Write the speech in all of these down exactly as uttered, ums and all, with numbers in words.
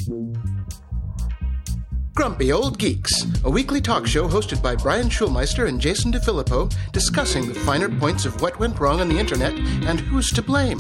Grumpy Old Geeks, a weekly talk show hosted by Brian Schulmeister and Jason DeFilippo, discussing the finer points of what went wrong on the internet and who's to blame.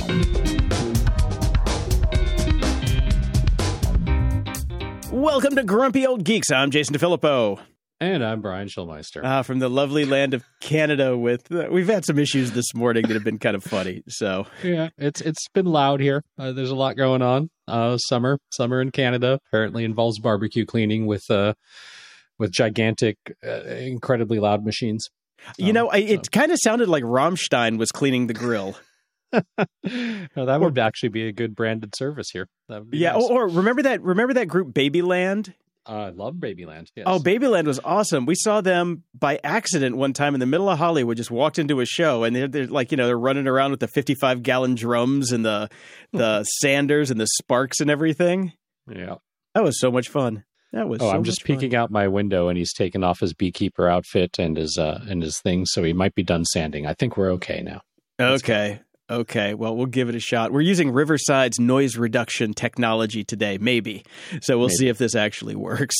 Welcome to Grumpy Old Geeks. I'm Jason DeFilippo. And I'm Brian Schulmeister. Uh, from the lovely land of Canada. With uh, we've had some issues this morning that have been kind of funny. So yeah, it's it's been loud here. Uh, there's a lot going on. Uh, summer, summer in Canada apparently involves barbecue cleaning with uh, with gigantic, uh, incredibly loud machines. You um, know, I, it so. kind of sounded like Rammstein was cleaning the grill. No, that would actually be a good branded service here. That would be yeah, nice. or, or remember that remember that group Babyland? Uh, I love Babyland. Yes. Oh, Babyland was awesome. We saw them by accident one time in the middle of Hollywood. Just walked into a show, and they're, they're like, you know, they're running around with the fifty-five gallon drums and the the Sanders and the Sparks and everything. Yeah, that was so much fun. That was. Oh, so I'm just much peeking fun. out my window, and he's taken off his beekeeper outfit and his uh and his things, so he might be done sanding. I think we're okay now. Okay. Okay, well, we'll give it a shot. We're using Riverside's noise reduction technology today, maybe. So we'll maybe. see if this actually works.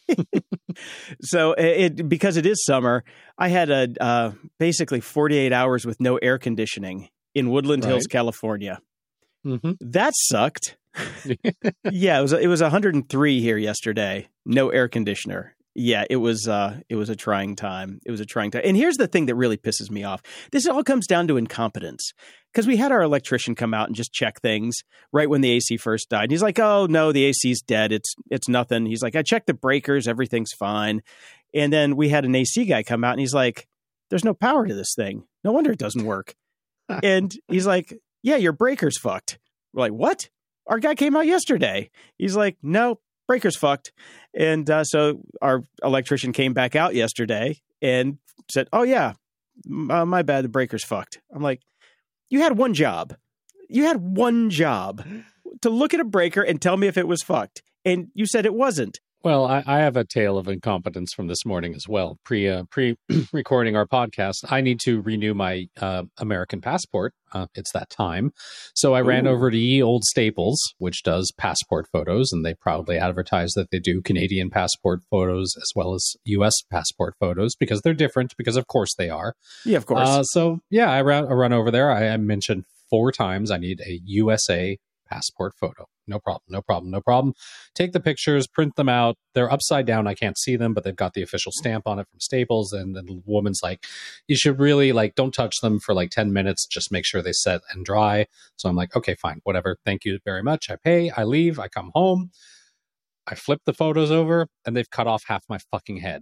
So it because it is summer, I had a uh, basically forty-eight hours with no air conditioning in Woodland right. Hills, California. Mm-hmm. That sucked. Yeah, it was it was one hundred three here yesterday. No air conditioner. Yeah, it was uh, it was a trying time. It was a trying time. And here's the thing that really pisses me off. This all comes down to incompetence. Because we had our electrician come out and just check things right when the A C first died. And he's like, oh, no, the A C's dead. It's it's nothing. He's like, I checked the breakers. Everything's fine. And then we had an A C guy come out and he's like, there's no power to this thing. No wonder it doesn't work. And he's like, yeah, your breaker's fucked. We're like, what? Our guy came out yesterday. He's like, no, breaker's fucked. And uh, so our electrician came back out yesterday and said, oh, yeah, uh, my bad. The breaker's fucked. I'm like, you had one job. You had one job to look at a breaker and tell me if it was fucked. And you said it wasn't. Well, I, I have a tale of incompetence from this morning as well. Pre uh, pre recording our podcast, I need to renew my uh, American passport. Uh, it's that time. So I Ooh. ran over to Ye Old Staples, which does passport photos, and they proudly advertise that they do Canadian passport photos as well as U S passport photos because they're different, because of course they are. Yeah, of course. Uh, so yeah, I ran, I run over there. I, I mentioned four times I need a U S A passport photo. No problem, no problem, no problem. Take the pictures, print them out. They're upside down. I can't see them, but they've got the official stamp on it from Staples. And then the woman's like, you should really like, don't touch them for like ten minutes. Just make sure they set and dry. So I'm like, okay, fine, whatever. Thank you very much. I pay, I leave, I come home. I flip the photos over and they've cut off half my fucking head.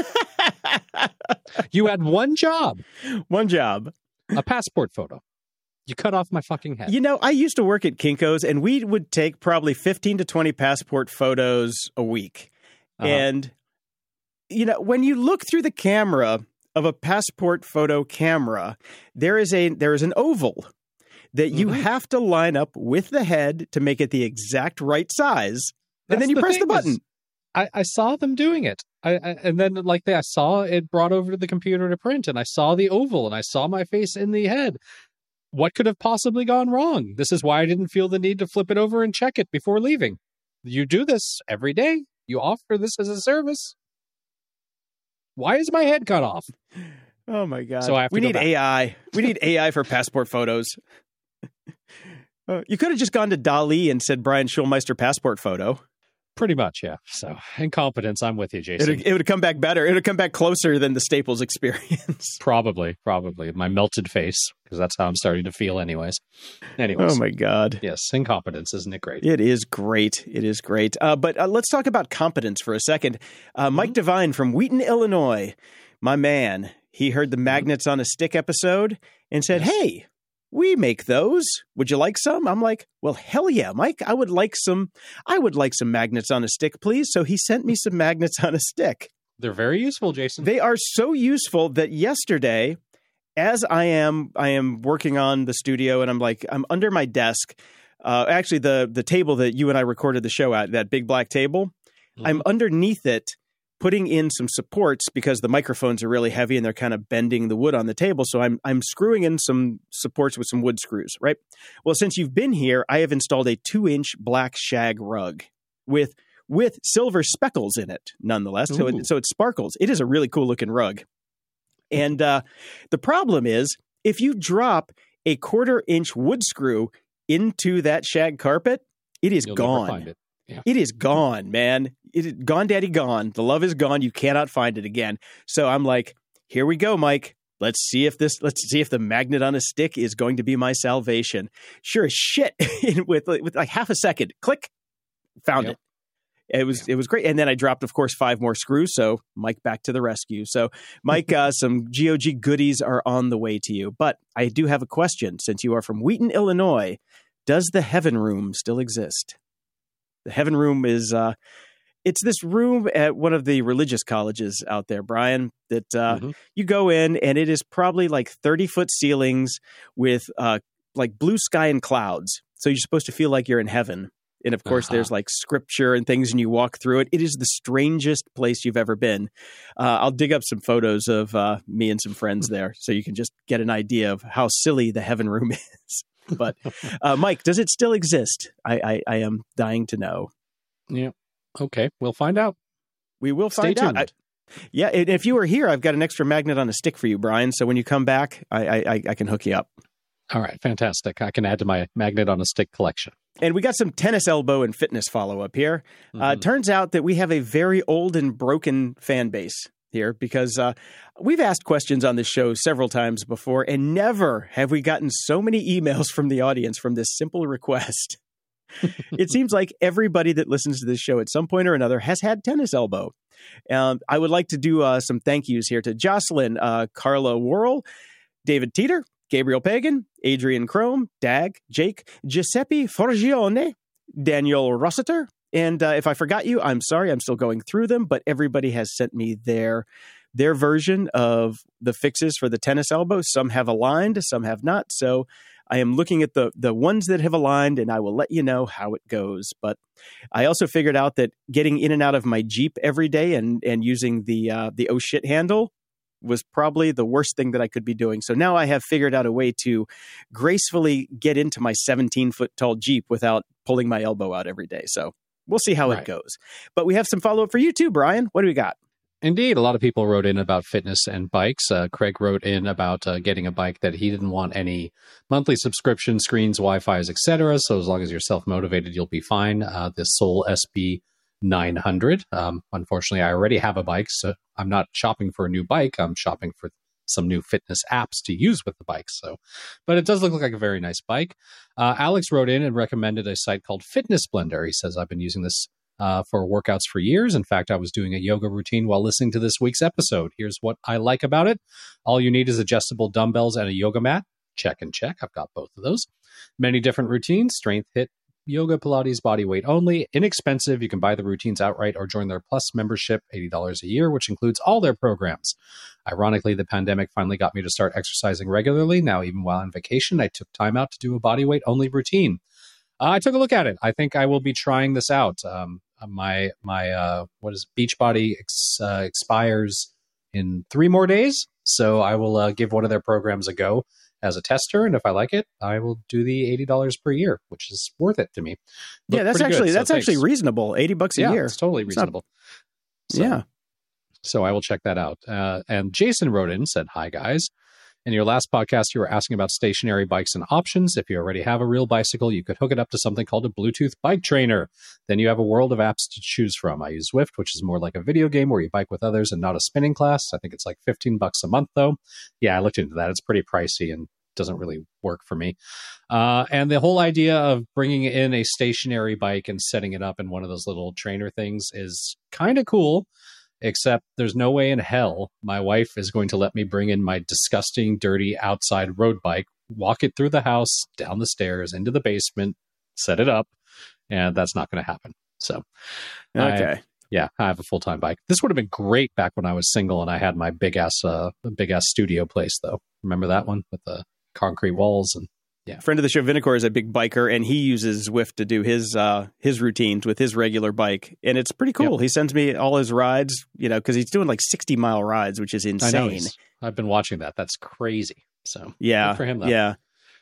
You had one job. One job. A passport photo. You cut off my fucking head. You know, I used to work at Kinko's, and we would take probably fifteen to twenty passport photos a week. Uh-huh. And, you know, when you look through the camera of a passport photo camera, there is a there is an oval that you mm-hmm. have to line up with the head to make it the exact right size. That's and then you the press the button. I, I saw them doing it. I, I and then like they, I saw it brought over to the computer to print, and I saw the oval, and I saw my face in the head. What could have possibly gone wrong? This is why I didn't feel the need to flip it over and check it before leaving. You do this every day. You offer this as a service. Why is my head cut off? Oh, my God. So I have to we go need back. A I. We need A I for passport photos. Uh, you could have just gone to DALL-E and said Brian Schulmeister passport photo. Pretty much, yeah. So incompetence, I'm with you, Jason. It would come back better. It would come back closer than the Staples experience. Probably, probably. My melted face, because that's how I'm starting to feel anyways. Anyways. Oh, my God. Yes, incompetence. Isn't it great? It is great. It is great. Uh, but uh, let's talk about competence for a second. Uh, Mike mm-hmm. Devine from Wheaton, Illinois, my man, he heard the Magnets on a Stick episode and said, yes. hey, we make those. Would you like some? I'm like, well, hell yeah, Mike. I would like some. I would like some magnets on a stick, please. So he sent me some magnets on a stick. They're very useful, Jason. They are so useful that yesterday, as I am, I am working on the studio, and I'm like, I'm under my desk. Uh, actually, the the table that you and I recorded the show at, that big black table, mm-hmm. I'm underneath it, putting in some supports because the microphones are really heavy and they're kind of bending the wood on the table. So I'm I'm screwing in some supports with some wood screws, right? Well, since you've been here, I have installed a two-inch black shag rug. with with silver speckles in it, nonetheless. So it, so it sparkles. It is a really cool looking rug. And uh, the problem is, if you drop a quarter inch wood screw into that shag carpet, it is You'll gone. never find it. Yeah. It is gone, man. It is gone, daddy, gone. The love is gone. You cannot find it again. So I'm like, here we go, Mike. Let's see if this. Let's see if the magnet on a stick is going to be my salvation. Sure as shit, with with like half a second, click, found Yep. it. It was it was great. And then I dropped, of course, five more screws. So Mike back to the rescue. So Mike, uh, some G O G goodies are on the way to you. But I do have a question. Since you are from Wheaton, Illinois, does the Heaven Room still exist? The Heaven Room is uh, it's this room at one of the religious colleges out there, Brian, that uh, Mm-hmm. you go in and it is probably like thirty foot ceilings with uh, like blue sky and clouds. So you're supposed to feel like you're in heaven. And of course, Uh-huh. there's like scripture and things, and you walk through it. It is the strangest place you've ever been. Uh, I'll dig up some photos of uh, me and some friends there, so you can just get an idea of how silly the Heaven Room is. But uh, Mike, does it still exist? I, I, I am dying to know. Yeah. Okay. We'll find out. We will Stay find out. tuned. I, yeah, and if you were here, I've got an extra magnet on a stick for you, Brian. So when you come back, I, I, I can hook you up. All right. Fantastic. I can add to my magnet on a stick collection. And we got some tennis elbow and fitness follow-up here. Mm-hmm. Uh, turns out that we have a very old and broken fan base here because uh, we've asked questions on this show several times before, and never have we gotten so many emails from the audience from this simple request. It seems like everybody that listens to this show at some point or another has had tennis elbow. Um, I would like to do uh, some thank yous here to Jocelyn, uh, Carla Worrell, David Teeter, Gabriel Pagan, Adrian Crome, Dag, Jake, Giuseppe Forgione, Daniel Rossiter. And uh, if I forgot you, I'm sorry. I'm still going through them, but everybody has sent me their their version of the fixes for the tennis elbow. Some have aligned, some have not. So I am looking at the the ones that have aligned, and I will let you know how it goes. But I also figured out that getting in and out of my Jeep every day and and using the uh, the oh shit handle was probably the worst thing that I could be doing. So now I have figured out a way to gracefully get into my seventeen foot tall Jeep without pulling my elbow out every day. So we'll see how Right. it goes. But we have some follow up for you too, Brian. What do we got? Indeed, a lot of people wrote in about fitness and bikes. Uh, Craig wrote in about uh, getting a bike that he didn't want any monthly subscription, screens, Wi-Fi's, et cetera. So as long as you're self-motivated, you'll be fine. Uh, the Soul S B nine hundred. Um, unfortunately, I already have a bike, so I'm not shopping for a new bike. I'm shopping for some new fitness apps to use with the bike. So, but it does look like a very nice bike. Uh, Alex wrote in and recommended a site called Fitness Blender. He says, I've been using this Uh, for workouts for years. In fact, I was doing a yoga routine while listening to this week's episode. Here's what I like about it. All you need is adjustable dumbbells and a yoga mat. Check and check. I've got both of those. Many different routines, strength, hit, yoga, Pilates, body weight only. Inexpensive. You can buy the routines outright or join their Plus membership, eighty dollars a year, which includes all their programs. Ironically, the pandemic finally got me to start exercising regularly. Now, even while on vacation, I took time out to do a body weight only routine. Uh, I took a look at it. I think I will be trying this out. Um, my my uh, what is it? Beachbody ex, uh, expires in three more days, so I will uh, give one of their programs a go as a tester, and if I like it, I will do the eighty dollars per year, which is worth it to me. Looked yeah, that's pretty actually good, so that's thanks. actually reasonable. Eighty bucks a yeah, year. It's totally It's not- reasonable. So, yeah. so I will check that out. Uh, and Jason wrote in and said, "Hi guys. In your last podcast, you were asking about stationary bikes and options. If you already have a real bicycle, you could hook it up to something called a Bluetooth bike trainer. Then you have a world of apps to choose from. I use Zwift, which is more like a video game where you bike with others and not a spinning class. I think it's like fifteen bucks a month, though. Yeah, I looked into that. It's pretty pricey and doesn't really work for me. Uh, and the whole idea of bringing in a stationary bike and setting it up in one of those little trainer things is kind of cool. Except there's no way in hell my wife is going to let me bring in my disgusting, dirty outside road bike, walk it through the house, down the stairs, into the basement, set it up, and that's not going to happen. So, Okay. I, yeah, I have a full-time bike. This would have been great back when I was single and I had my big-ass uh, big-ass studio place, though. Remember that one with the concrete walls and yeah. Friend of the show, Vinicor, is a big biker, and he uses Zwift to do his uh, his routines with his regular bike, and it's pretty cool. Yep. He sends me all his rides, you know, because he's doing like sixty mile rides, which is I know insane. he's- I've been watching that. That's crazy. So Yeah, good for him, though. yeah.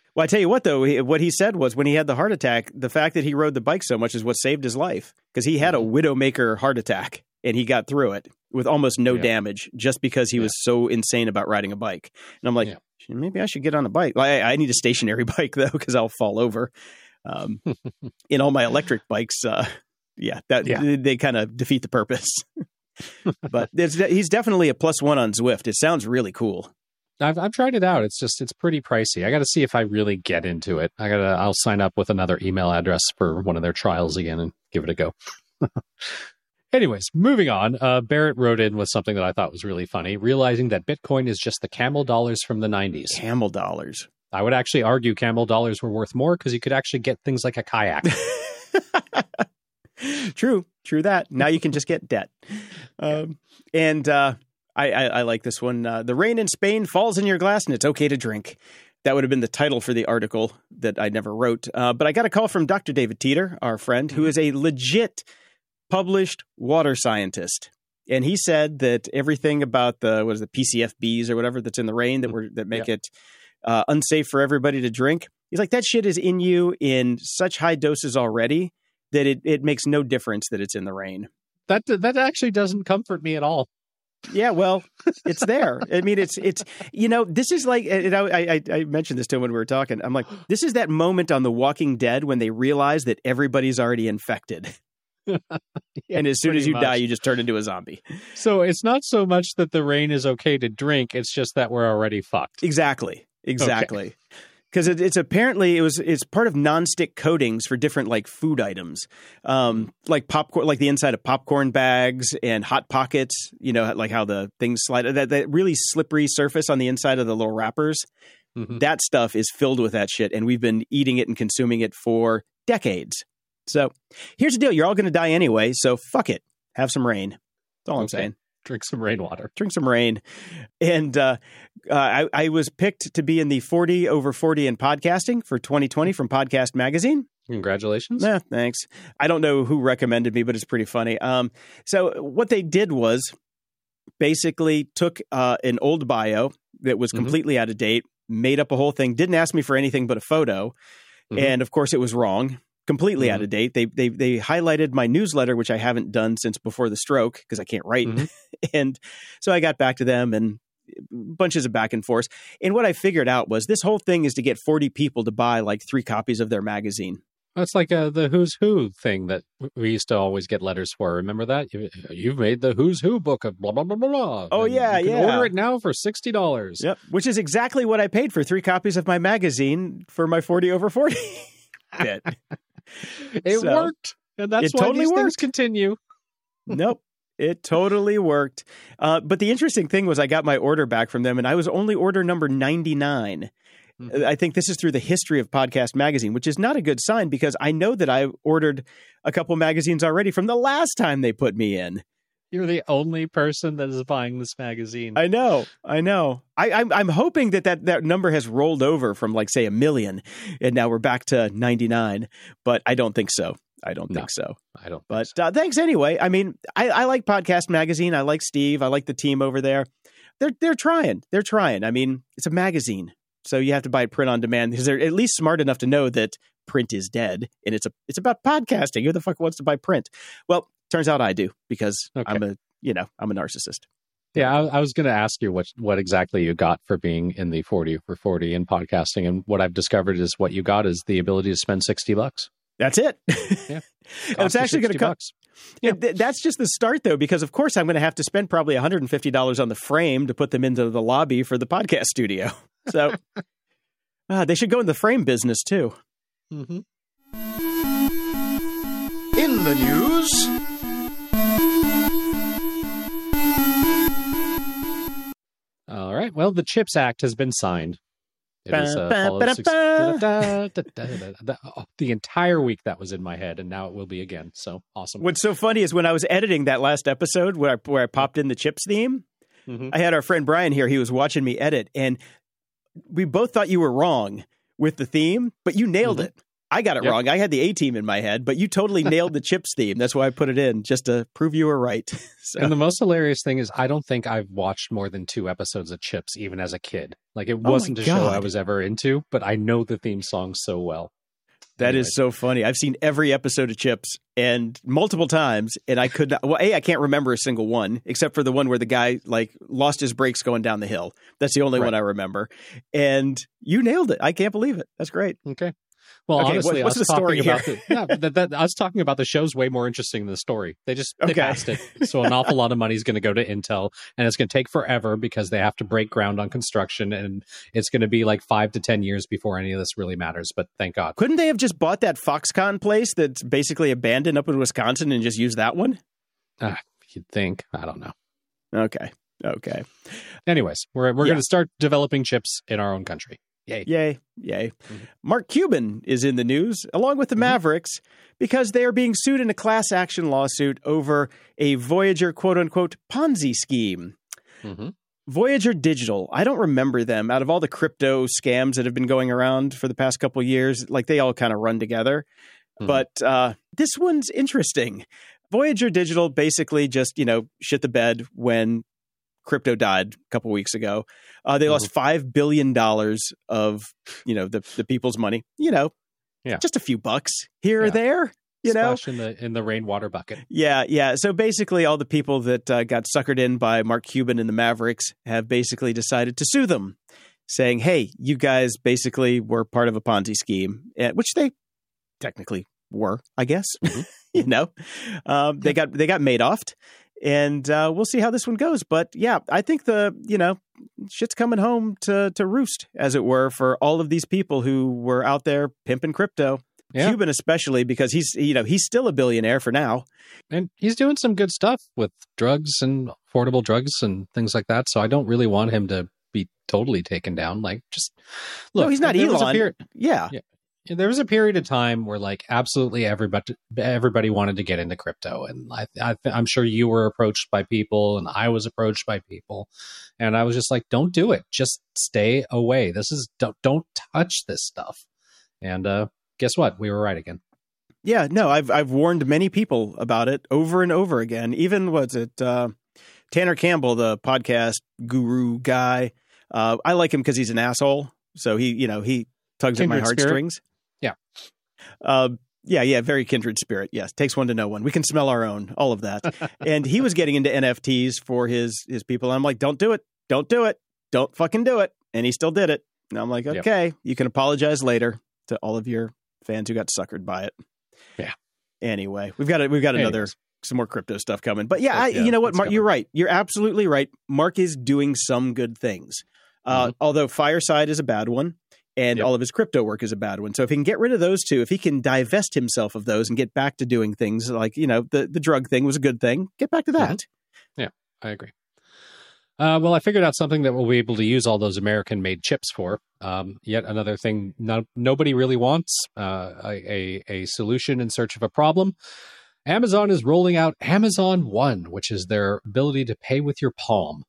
Well, I tell you what, though, he, what he said was when he had the heart attack, the fact that he rode the bike so much is what saved his life, because he had a Widowmaker heart attack and he got through it with almost no yeah. damage just because he yeah. was so insane about riding a bike. And I'm like, yeah. maybe I should get on a bike. I, I need a stationary bike, though, because I'll fall over. Um, in all my electric bikes, uh, yeah, that yeah. they, they kind of defeat the purpose. But there's, he's definitely a plus one on Zwift. It sounds really cool. I've I've tried it out. It's just it's pretty pricey. I got to see if I really get into it. I gotta I'll sign up with another email address for one of their trials again and give it a go. Anyways, moving on. Uh, Barrett wrote in with something that I thought was really funny, realizing that Bitcoin is just the camel dollars from the nineties. Camel dollars. I would actually argue camel dollars were worth more because you could actually get things like a kayak. True, true that. Now you can just get debt. Um, and uh, I, I, I like this one. Uh, the rain in Spain falls in your glass and it's okay to drink. That would have been the title for the article that I never wrote. Uh, but I got a call from Doctor David Teeter, our friend, who is a legit published water scientist. And he said that everything about the, what is it, P C F Bs or whatever that's in the rain that were that make yeah. it uh, unsafe for everybody to drink. He's like, that shit is in you in such high doses already that it, it makes no difference that it's in the rain. That that actually doesn't comfort me at all. Yeah, well, it's there. I mean, it's, it's you know, this is like, and I, I, I mentioned this to him when we were talking. I'm like, this is that moment on The Walking Dead when they realize that everybody's already infected. yeah, and as soon as you much. die, you just turn into a zombie. So it's not so much that the rain is okay to drink. It's just that we're already fucked. Exactly. Exactly. Because okay. it, it's apparently it was it's part of nonstick coatings for different like food items, um, like popcorn, like the inside of popcorn bags and Hot Pockets. You know, like how the things slide, that, that really slippery surface on the inside of the little wrappers. Mm-hmm. That stuff is filled with that shit, and we've been eating it and consuming it for decades. So here's the deal: you're all going to die anyway. So fuck it, have some rain. That's all okay. I'm saying. Drink some rainwater. Drink some rain. And uh, uh, I, I was picked to be in the forty over forty in podcasting for twenty twenty from Podcast Magazine. Congratulations. Yeah, thanks. I don't know who recommended me, but it's pretty funny. Um, so what they did was basically took uh, an old bio that was completely mm-hmm. out of date, made up a whole thing, didn't ask me for anything but a photo. Mm-hmm. And of course it was wrong. Completely mm-hmm. out of date. They they they highlighted my newsletter, which I haven't done since before the stroke because I can't write. Mm-hmm. And so I got back to them and bunches of back and forth. And what I figured out was this whole thing is to get forty people to buy like three copies of their magazine. That's like uh, the Who's Who thing that we used to always get letters for. Remember that? You, you've made the Who's Who book of blah, blah, blah, blah, blah. Oh, and yeah, you can yeah. order it now for sixty dollars. Yep. Which is exactly what I paid for three copies of my magazine for my forty over forty. It, it so, worked. And that's it why totally these worked. things continue. Nope. It totally worked. Uh, but the interesting thing was I got my order back from them and I was only order number ninety-nine. Mm-hmm. I think this is through the history of Podcast Magazine, which is not a good sign because I know that I ordered a couple magazines already from the last time they put me in. You're the only person that is buying this magazine. I know. I know. I, I'm, I'm hoping that, that that number has rolled over from like, say, a million and now we're back to ninety-nine. But I don't think so. I don't no, think so. I don't. But so. uh, thanks anyway. I mean, I, I like Podcast Magazine. I like Steve. I like the team over there. They're they're trying. They're trying. I mean, it's a magazine, so you have to buy print on demand because they're at least smart enough to know that print is dead and it's a it's about podcasting. Who the fuck wants to buy print? Well, turns out I do because okay. I'm a you know I'm a narcissist. Yeah, I, I was going to ask you what what exactly you got for being in the forty for forty in podcasting, and what I've discovered is what you got is the ability to spend sixty bucks. That's it. Yeah. It's actually going to come. Yeah. Th- that's just the start, though, because, of course, I'm going to have to spend probably one hundred fifty dollars on the frame to put them into the lobby for the podcast studio. So uh, they should go in the frame business, too. Mm-hmm. In the news. All right. Well, the CHIPS Act has been signed. It was, uh, the entire week that was in my head, and now it will be again. So awesome. What's so funny is when I was editing that last episode where I, where I popped in the Chips theme, mm-hmm. I had our friend Brian here. He was watching me edit, and we both thought you were wrong with the theme, but you nailed mm-hmm. it. I got it Yep. wrong. I had the A-Team in my head, but you totally nailed the Chips theme. That's why I put it in, just to prove you were right. So. And the most hilarious thing is I don't think I've watched more than two episodes of Chips, even as a kid. Like, it Oh wasn't my a show I God. was ever into, but I know the theme song so well. That Anyway. is so funny. I've seen every episode of Chips and multiple times, and I could not. Well, A, I can't remember a single one except for the one where the guy like lost his brakes going down the hill. That's the only Right. one I remember. And you nailed it. I can't believe it. That's great. Okay. Well, Okay, honestly, what- what's us the story talking about the, yeah, that, that, us talking about the show's way more interesting than the story. They just they Okay. passed it, so an awful lot of money is going to go to Intel, and it's going to take forever because they have to break ground on construction, and it's going to be like five to ten years before any of this really matters. But thank God. Couldn't they have just bought that Foxconn place that's basically abandoned up in Wisconsin and just used that one? Uh, you'd think. I don't know. Okay. Okay. Anyways, we're we're Yeah. going to start developing chips in our own country. Yay! Yay. Yay. Mhm. Mark Cuban is in the news, along with the Mhm. Mavericks, because they are being sued in a class action lawsuit over a Voyager quote unquote Ponzi scheme. Mm-hmm. Voyager Digital, I don't remember them. Out of all the crypto scams that have been going around for the past couple of years, like they all kind of run together. Mhm. But uh, this one's interesting. Voyager Digital basically just, you know, shit the bed when crypto died a couple weeks ago. Uh, they lost five billion dollars of, you know, the, the people's money, you know, Yeah. just a few bucks here or Yeah. there, you know. Splash in the in the rainwater bucket. Yeah, yeah. So basically, all the people that uh, got suckered in by Mark Cuban and the Mavericks have basically decided to sue them, saying, hey, you guys basically were part of a Ponzi scheme, eh, which they technically were, I guess. Mhm. you know, um, they got they got Madoffed, and uh, we'll see how this one goes. But yeah, I think the, you know, shit's coming home to, to roost, as it were, for all of these people who were out there pimping crypto. Yeah. Cuban especially, because he's, you know, he's still a billionaire for now. And he's doing some good stuff with drugs and affordable drugs and things like that. So I don't really want him to be totally taken down. Like, just look. No, he's not there was a Elon. period- Yeah. Yeah. there was a period of time where like absolutely everybody everybody wanted to get into crypto, and I, I I'm sure you were approached by people, and I was approached by people, and I was just like, don't do it. Just stay away. This is don't don't touch this stuff. And uh, guess what? We were right again. Yeah, no, I've I've warned many people about it over and over again. Even what's it, uh, Tanner Campbell, the podcast guru guy. Uh, I like him because he's an asshole. So he, you know, he tugs Kindred at my spirit. heartstrings. Yeah. Uh, yeah, yeah, very kindred spirit. Yes, takes one to know one. We can smell our own. All of that. And he was getting into N F Ts for his his people. I'm like, don't do it, don't do it, don't fucking do it. And he still did it. And I'm like, okay, yep. You can apologize later to all of your fans who got suckered by it. Yeah. Anyway, we've got a, we've got Anyways. another some more crypto stuff coming. But yeah, I, yeah you know what, Mark, coming. you're right. You're absolutely right. Mark is doing some good things. Uh, Mm-hmm. Although Fireside is a bad one, and Yep. all of his crypto work is a bad one. So if he can get rid of those two, if he can divest himself of those and get back to doing things like, you know, the, the drug thing was a good thing, get back to that. Mm-hmm. Yeah, I agree. Uh, well, I figured out something that we'll be able to use all those American-made chips for. Um, yet another thing no, nobody really wants, uh, a, a, a solution in search of a problem. Amazon is rolling out Amazon One, which is their ability to pay with your palm.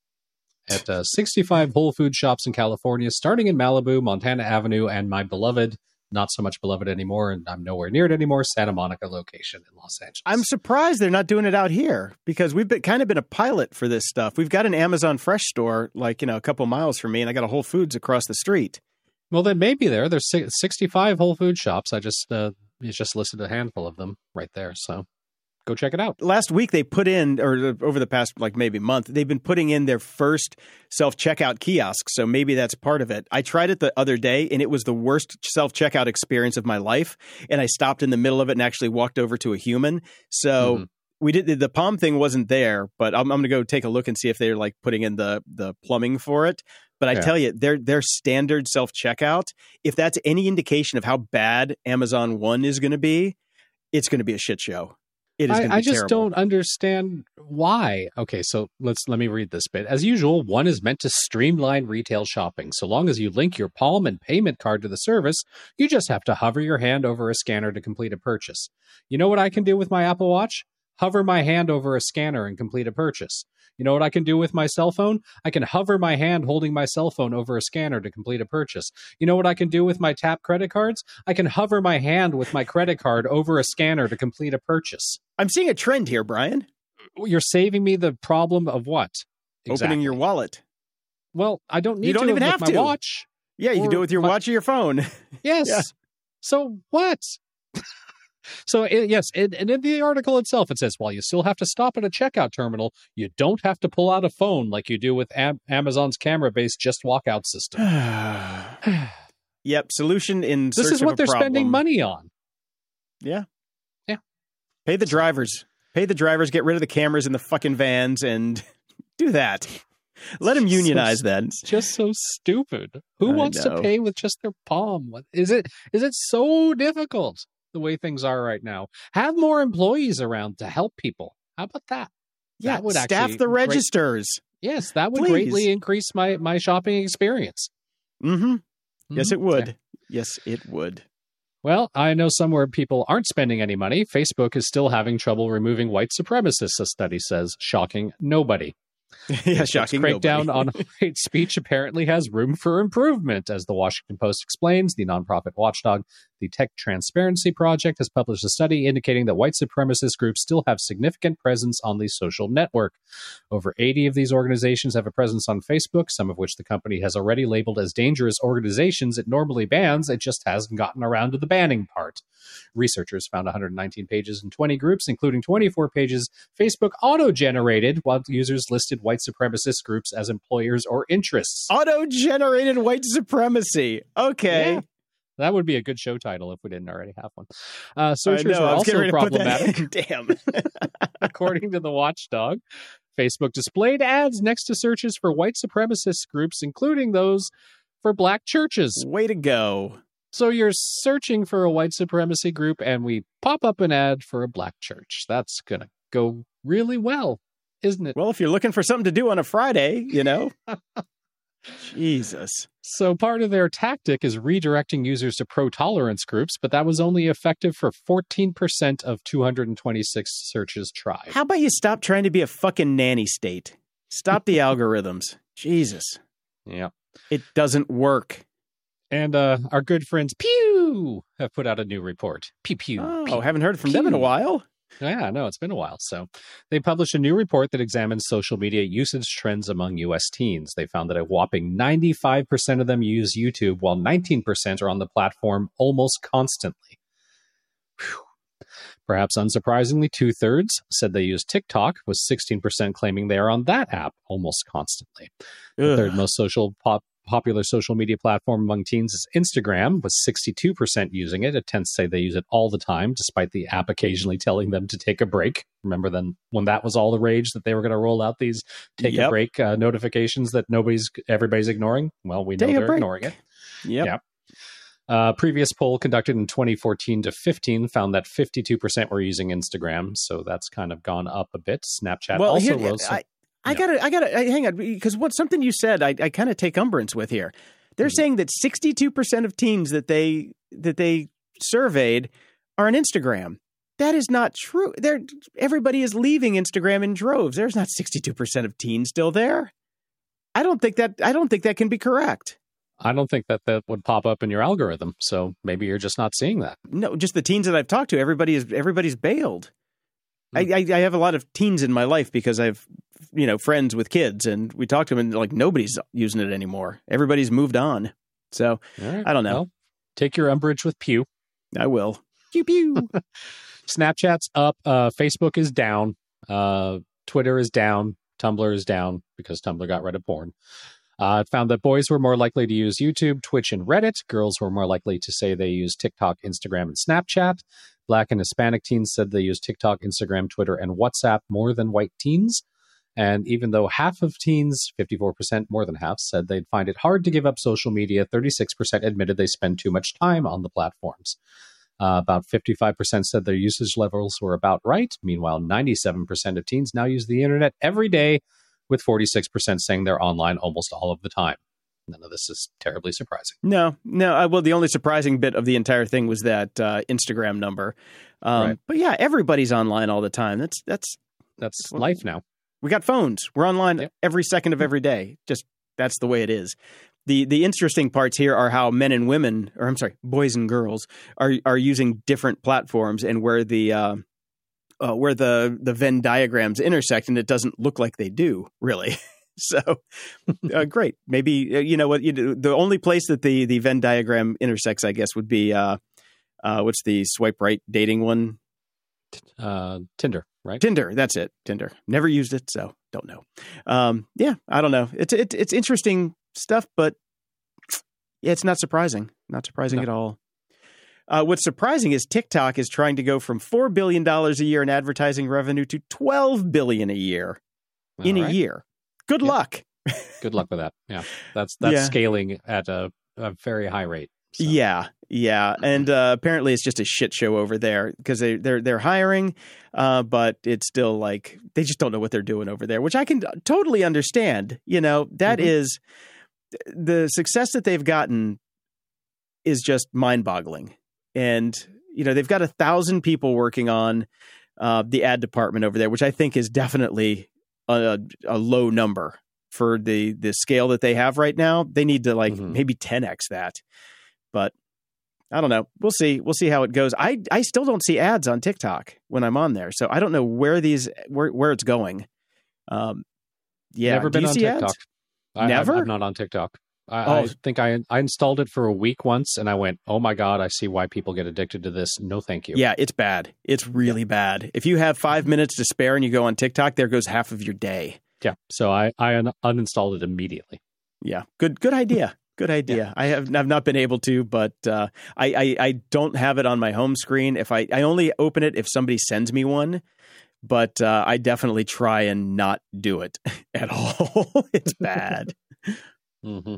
At uh, sixty-five Whole Food shops in California, starting in Malibu, Montana Avenue, and my beloved, not so much beloved anymore, and I'm nowhere near it anymore, Santa Monica location in Los Angeles. I'm surprised they're not doing it out here because we've been kind of been a pilot for this stuff. We've got an Amazon Fresh store, like, you know, a couple miles from me, and I got a Whole Foods across the street. Well, then maybe there. There's sixty-five Whole Food shops. I just uh, you just listed a handful of them right there. So go check it out. Last week they put in, or over the past like maybe month, they've been putting in their first self-checkout kiosk. So maybe that's part of it. I tried it the other day and it was the worst self-checkout experience of my life. And I stopped in the middle of it and actually walked over to a human. So mm-hmm. we did the palm thing wasn't there, but I'm, I'm going to go take a look and see if they're like putting in the the plumbing for it. But I yeah. tell you, their their standard self-checkout, if that's any indication of how bad Amazon One is going to be, it's going to be a shit show. It is I, I just terrible. don't understand why. Okay, so let's let me read this bit. As usual, One is meant to streamline retail shopping. So long as you link your Palm and payment card to the service, you just have to hover your hand over a scanner to complete a purchase. You know what I can do with my Apple Watch? hover my hand over a scanner and complete a purchase. You know what I can do with my cell phone? I can hover my hand holding my cell phone over a scanner to complete a purchase. You know what I can do with my tap credit cards? I can hover my hand with my credit card over a scanner to complete a purchase. I'm seeing a trend here, Brian. You're saving me the problem of what? Exactly. Opening your wallet. Well, I don't need you don't to even with have my to. watch. Yeah, you can do it with your my... watch or your phone. Yes. Yeah. So what? So, it, yes, it, and in the article itself, it says, while you still have to stop at a checkout terminal, you don't have to pull out a phone like you do with Am- Amazon's camera-based Just Walkout system. Yep, solution in This search is what of a they're problem. spending money on. Yeah. Yeah. Pay the drivers. Pay the drivers, get rid of the cameras in the fucking vans, and do that. Let them unionize so, that. It's just so stupid. Who I wants know. to pay with just their palm? What, is it? Is it so difficult the way things are right now? Have more employees around to help people. How about that? Yeah, that would staff actually the great, registers. yes, that would Please. greatly increase my, my shopping experience. Mm-hmm. Mm-hmm. Yes, it would. Yeah. Yes, it would. Well, I know somewhere people aren't spending any money. Facebook is still having trouble removing white supremacists, a study says. Shocking nobody. Yeah, shocking Crackdown nobody. on hate speech apparently has room for improvement, as the Washington Post explains. The nonprofit watchdog, the Tech Transparency Project, has published a study indicating that white supremacist groups still have significant presence on the social network. Over eighty of these organizations have a presence on Facebook, some of which the company has already labeled as dangerous organizations it normally bans. It just hasn't gotten around to the banning part. Researchers found one hundred nineteen pages in twenty groups, including twenty-four pages Facebook auto-generated, while users listed white supremacist groups as employers or interests. Auto-generated white supremacy. Okay. Yeah. That would be a good show title if we didn't already have one. Uh, searchers know, are also problematic. Damn. According to the watchdog, Facebook displayed ads next to searches for white supremacist groups, including those for black churches. Way to go. So you're searching for a white supremacy group, and we pop up an ad for a black church. That's going to go really well, isn't it? Well, if you're looking for something to do on a Friday, you know. Jesus. So part of their tactic is redirecting users to pro-tolerance groups, but that was only effective for fourteen percent of two hundred twenty-six searches tried. How about you stop trying to be a fucking nanny state? Stop the algorithms. Jesus. Yeah. It doesn't work. And uh, our good friends Pew have put out a new report. Pew, pew. Oh, pew, haven't heard from pew. them in a while. Yeah, no, it's been a while. So they published a new report that examines social media usage trends among U S teens. They found that a whopping ninety-five percent of them use YouTube, while nineteen percent are on the platform almost constantly. Whew. Perhaps unsurprisingly, two-thirds said they use TikTok, with sixteen percent claiming they are on that app almost constantly. The Ugh. third most social pop popular social media platform among teens is Instagram, with sixty-two percent using it. A tenth say they use it all the time, despite the app occasionally telling them to take a break. Remember then when that was all the rage, that they were going to roll out these take Yep. a break uh, notifications that nobody's everybody's ignoring? Well, we know Take a they're break. ignoring it. Yep. Yeah. Uh, previous poll conducted in twenty fourteen to fifteen found that fifty-two percent were using Instagram, so that's kind of gone up a bit. Snapchat Well, also here, rose. I, I yeah. gotta, I gotta, I, hang on, because what something you said, I, I kind of take umbrance with here. They're Mm-hmm. saying that sixty-two percent of teens that they that they surveyed are on Instagram. That is not true. They're, everybody is leaving Instagram in droves. There's not sixty-two percent of teens still there. I don't think that. I don't think that can be correct. I don't think that that would pop up in your algorithm, so maybe you're just not seeing that. No, just the teens that I've talked to, everybody is everybody's bailed. Mm. I, I, I have a lot of teens in my life because I've, you know, friends with kids, and we talk to them, and like nobody's using it anymore. Everybody's moved on. So Right. I don't know. Well, take your umbrage with Pew. I will. Pew pew. Snapchat's up. Uh, Facebook is down. Uh, Twitter is down. Tumblr is down because Tumblr got rid of porn. Uh, it found that boys were more likely to use YouTube, Twitch, and Reddit. Girls were more likely to say they use TikTok, Instagram, and Snapchat. Black and Hispanic teens said they use TikTok, Instagram, Twitter, and WhatsApp more than white teens. And even though half of teens, fifty-four percent, more than half, said they'd find it hard to give up social media, thirty-six percent admitted they spend too much time on the platforms. Uh, about fifty-five percent said their usage levels were about right. Meanwhile, ninety-seven percent of teens now use the internet every day, with forty-six percent saying they're online almost all of the time. none of this is terribly surprising. No, no. Uh, well, the only surprising bit of the entire thing was that uh, Instagram number. Um, right. But yeah, everybody's online all the time. That's that's that's life now. We got phones. We're online yep. every second of every day. Just that's the way it is. The the interesting parts here are how men and women, or I'm sorry, boys and girls are are using different platforms, and where the uh, uh, where the the Venn diagrams intersect, and it doesn't look like they do really. So uh, great. Maybe uh, you know what you do, the only place that the the Venn diagram intersects, I guess, would be uh, uh, what's the swipe right dating one? Uh, Tinder, right? Tinder. That's it. Tinder. Never used it, so don't know. Um, yeah, I don't know. It's it, it's interesting stuff, but yeah, it's not surprising. Not surprising no. at all. Uh, what's surprising is TikTok is trying to go from four billion dollars a year in advertising revenue to twelve billion dollars a year all in right. a year. Good yeah. luck. Good luck with that. Yeah, that's that's yeah. scaling at a, a very high rate. So. Yeah, yeah, and uh, apparently it's just a shit show over there because they they're they're hiring, uh, but it's still like they just don't know what they're doing over there, which I can totally understand. You know, that mm-hmm. is the success that they've gotten is just mind-boggling, and you know they've got a thousand people working on uh, the ad department over there, which I think is definitely a, a low number for the the scale that they have right now. They need to like mm-hmm. maybe ten x that. But I don't know. We'll see. We'll see how it goes. I, I still don't see ads on TikTok when I'm on there, so I don't know where these where where it's going. Um, yeah, never been on TikTok. Ads? I, never. I'm not on TikTok. I, oh. I think I I installed it for a week once, and I went, "Oh my god, I see why people get addicted to this." No, thank you. Yeah, it's bad. It's really yeah. bad. If you have five minutes to spare and you go on TikTok, there goes half of your day. Yeah. So I I un- uninstalled it immediately. Yeah. Good. Good idea. Good idea. Yeah. I have I've not been able to, but uh, I, I I don't have it on my home screen. If I, I only open it if somebody sends me one, but uh, I definitely try and not do it at all. It's bad. mm-hmm.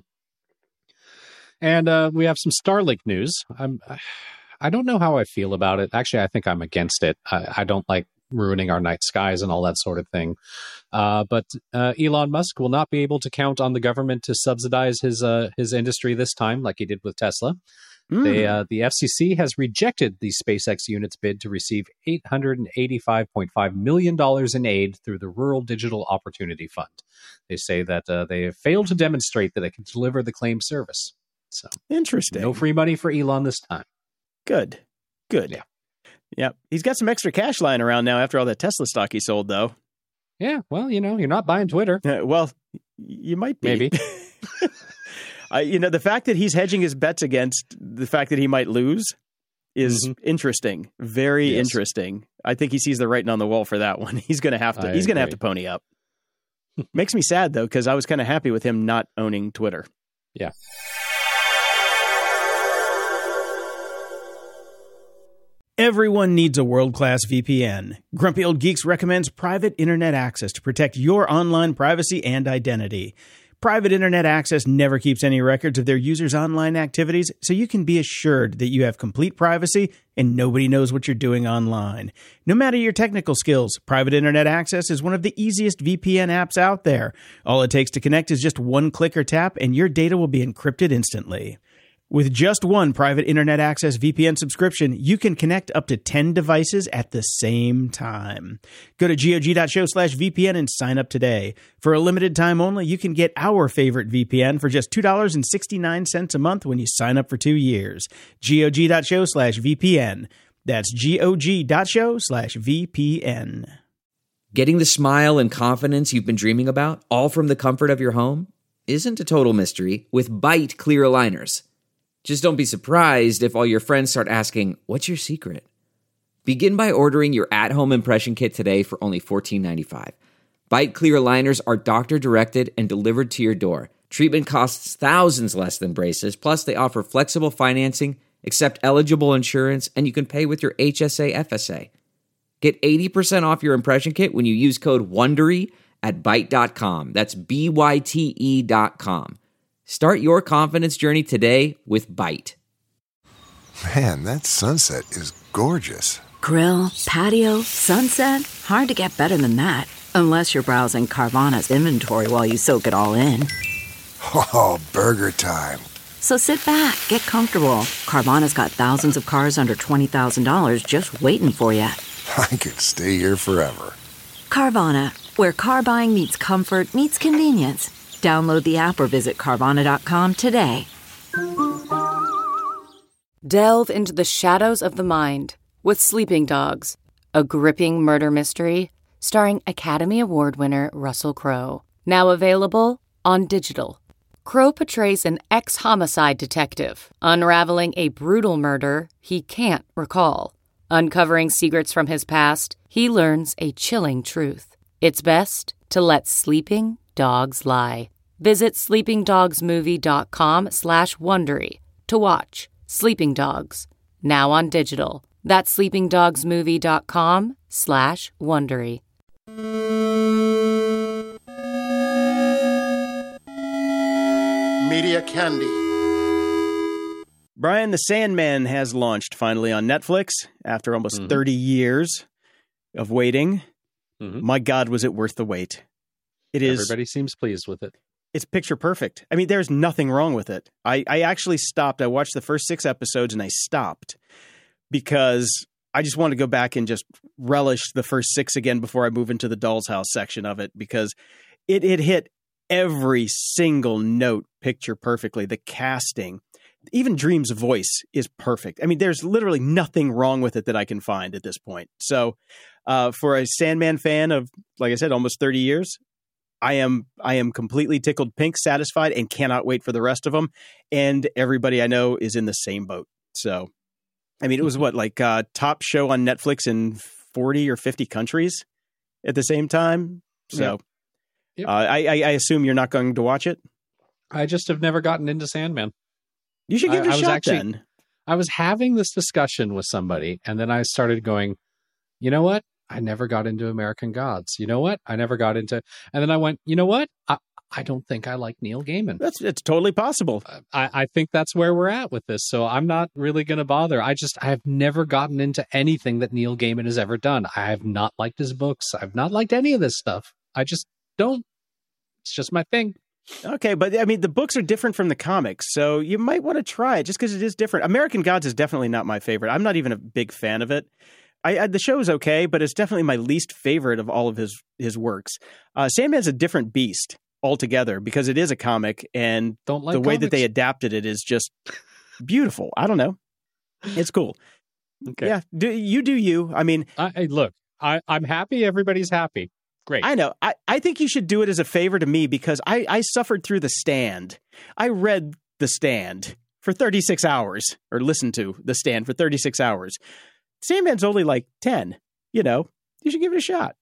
And uh, we have some Starlink news. I'm I don't know how I feel about it. Actually, I think I'm against it. I, I don't like ruining our night skies and all that sort of thing. Uh, but uh, Elon Musk will not be able to count on the government to subsidize his uh, his industry this time, like he did with Tesla. Mm. They, uh, the F C C has rejected the SpaceX unit's bid to receive eight hundred eighty-five point five million dollars in aid through the Rural Digital Opportunity Fund. They say that uh, they have failed to demonstrate that it can deliver the claimed service. So interesting. No free money for Elon this time. Good. Good. Yeah. Yeah, he's got some extra cash lying around now after all that Tesla stock he sold, though. Yeah, well, you know, you're not buying Twitter. Uh, well, you might be. Maybe. uh, you know, the fact that he's hedging his bets against the fact that he might lose is mm-hmm. interesting. Very yes. interesting. I think he sees the writing on the wall for that one. He's going to have to. I he's going to have to pony up. Makes me sad though, because I was kind of happy with him not owning Twitter. Yeah. Everyone needs a world-class V P N. Grumpy Old Geeks recommends private internet access to protect your online privacy and identity. Private internet access never keeps any records of their users' online activities, so you can be assured that you have complete privacy and nobody knows what you're doing online. No matter your technical skills, private internet access is one of the easiest V P N apps out there. All it takes to connect is just one click or tap, and your data will be encrypted instantly. With just one private internet access V P N subscription, you can connect up to ten devices at the same time. Go to gog.show slash VPN and sign up today. For a limited time only, you can get our favorite V P N for just two dollars and sixty-nine cents a month when you sign up for two years. gog.show slash VPN. That's gog.show slash VPN. Getting the smile and confidence you've been dreaming about, all from the comfort of your home, isn't a total mystery with Byte clear aligners. Just don't be surprised if all your friends start asking, what's your secret? Begin by ordering your at-home impression kit today for only fourteen ninety-five. Byte clear aligners are doctor-directed and delivered to your door. Treatment costs thousands less than braces, plus they offer flexible financing, accept eligible insurance, and you can pay with your H S A F S A. Get eighty percent off your impression kit when you use code WONDERY at byte dot com. That's B Y T E dot com. Start your confidence journey today with Byte. Man, that sunset is gorgeous. Grill, patio, sunset. Hard to get better than that. Unless you're browsing Carvana's inventory while you soak it all in. Oh, burger time. So sit back, get comfortable. Carvana's got thousands of cars under twenty thousand dollars just waiting for you. I could stay here forever. Carvana, where car buying meets comfort meets convenience. Download the app or visit Carvana dot com today. Delve into the shadows of the mind with Sleeping Dogs, a gripping murder mystery starring Academy Award winner Russell Crowe. Now available on digital. Crowe portrays an ex-homicide detective unraveling a brutal murder he can't recall. Uncovering secrets from his past, he learns a chilling truth. It's best to let sleeping dogs lie. Visit sleepingdogsmovie.com slash Wondery to watch Sleeping Dogs, now on digital. That's sleepingdogsmovie.com slash Wondery. Media Candy. Brian, The Sandman has launched finally on Netflix after almost mm-hmm. thirty years of waiting. Mm-hmm. My God, was it worth the wait? It is. Everybody seems pleased with it. It's picture perfect. I mean, there's nothing wrong with it. I, I actually stopped. I watched the first six episodes and I stopped because I just want to go back and just relish the first six again before I move into the Doll's House section of it, because it, it hit every single note picture perfectly. The casting, even Dream's voice is perfect. I mean, there's literally nothing wrong with it that I can find at this point. So uh, for a Sandman fan of, like I said, almost thirty years, I am I am completely tickled pink, satisfied, and cannot wait for the rest of them. And everybody I know is in the same boat. So, I mean, it was what, like uh, top show on Netflix in forty or fifty countries at the same time. So Yep. Yep. Uh, I, I, I assume you're not going to watch it. I just have never gotten into Sandman. You should give it I, a I shot was actually, then. I was having this discussion with somebody, and then I started going, you know what? I never got into American Gods. You know what? I never got into... And then I went, you know what? I, I don't think I like Neil Gaiman. That's It's totally possible. I, I think that's where we're at with this. So I'm not really going to bother. I just, I have never gotten into anything that Neil Gaiman has ever done. I have not liked his books. I've not liked any of this stuff. I just don't. It's just my thing. Okay, but I mean, the books are different from the comics, so you might want to try it just because it is different. American Gods is definitely not my favorite. I'm not even a big fan of it. I, I the show is okay, but it's definitely my least favorite of all of his his works. Uh, Sandman's a different beast altogether because it is a comic, and Don't like the way comics. that they adapted it is just beautiful. I don't know. It's cool. Okay. Yeah, do, you do you. I mean, I, I look, I, I'm happy. Everybody's happy. Great. I know. I, I think you should do it as a favor to me because I, I suffered through The Stand. I read The Stand for thirty-six hours, or listened to The Stand for thirty-six hours. Sandman's only like ten. You know, you should give it a shot.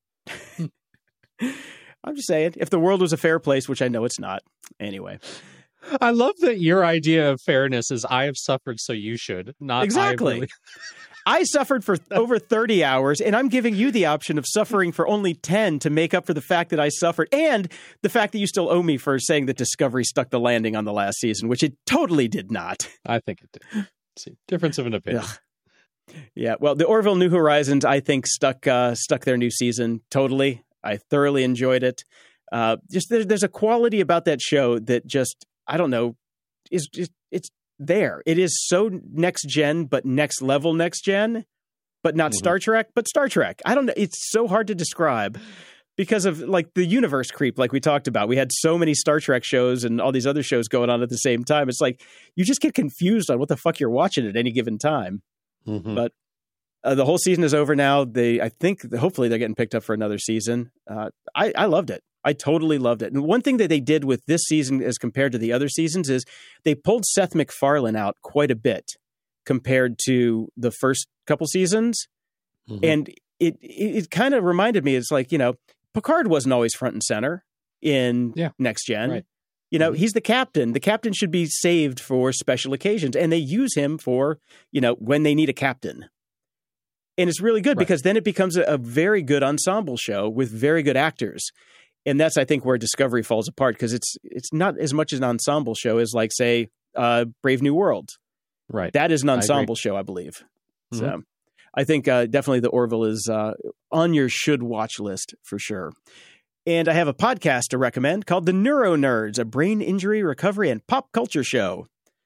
I'm just saying, if the world was a fair place, which I know it's not. Anyway. I love that your idea of fairness is I have suffered, so you should. Not Exactly. I really... I suffered for over thirty hours, and I'm giving you the option of suffering for only ten to make up for the fact that I suffered, and the fact that you still owe me for saying that Discovery stuck the landing on the last season, which it totally did not. I think it did. See, difference of an opinion. Ugh. Yeah, well, the Orville New Horizons, I think, stuck uh, stuck their new season totally. I thoroughly enjoyed it. Uh, just there, there's a quality about that show that just, I don't know, is just, it's there. It is so next gen, but next level next gen, but not mm-hmm. Star Trek, but Star Trek. I don't know. It's so hard to describe because of like the universe creep, like we talked about. We had so many Star Trek shows and all these other shows going on at the same time. It's like you just get confused on what the fuck you're watching at any given time. Mm-hmm. But uh, the whole season is over now. They, I think, hopefully they're getting picked up for another season. Uh, I, I loved it. I totally loved it. And one thing that they did with this season as compared to the other seasons is they pulled Seth MacFarlane out quite a bit compared to the first couple seasons. Mm-hmm. And it, it, it kind of reminded me, it's like, you know, Picard wasn't always front and center in yeah. Next Gen. Right. You know, mm-hmm. he's the captain. The captain should be saved for special occasions. And they use him for, you know, when they need a captain. And it's really good right. because then it becomes a, a very good ensemble show with very good actors. And that's, I think, where Discovery falls apart because it's it's not as much as an ensemble show as, like, say, uh, Brave New World. Right. That is an ensemble I show, I believe. Mm-hmm. So I think uh, definitely the Orville is uh, on your should watch list for sure. And I have a podcast to recommend called The Neuro Nerds, a brain injury recovery and pop culture show.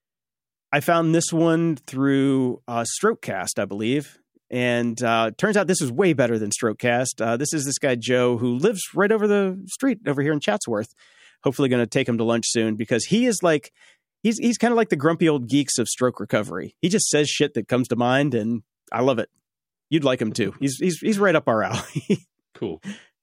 I found this one through uh, Strokecast, I believe. And uh, turns out this is way better than Strokecast. Uh, this is this guy, Joe, who lives right over the street over here in Chatsworth. Hopefully going to take him to lunch soon because he is like, he's he's kind of like the grumpy old geeks of stroke recovery. He just says shit that comes to mind, and I love it. You'd like him too. He's he's he's right up our alley. Cool.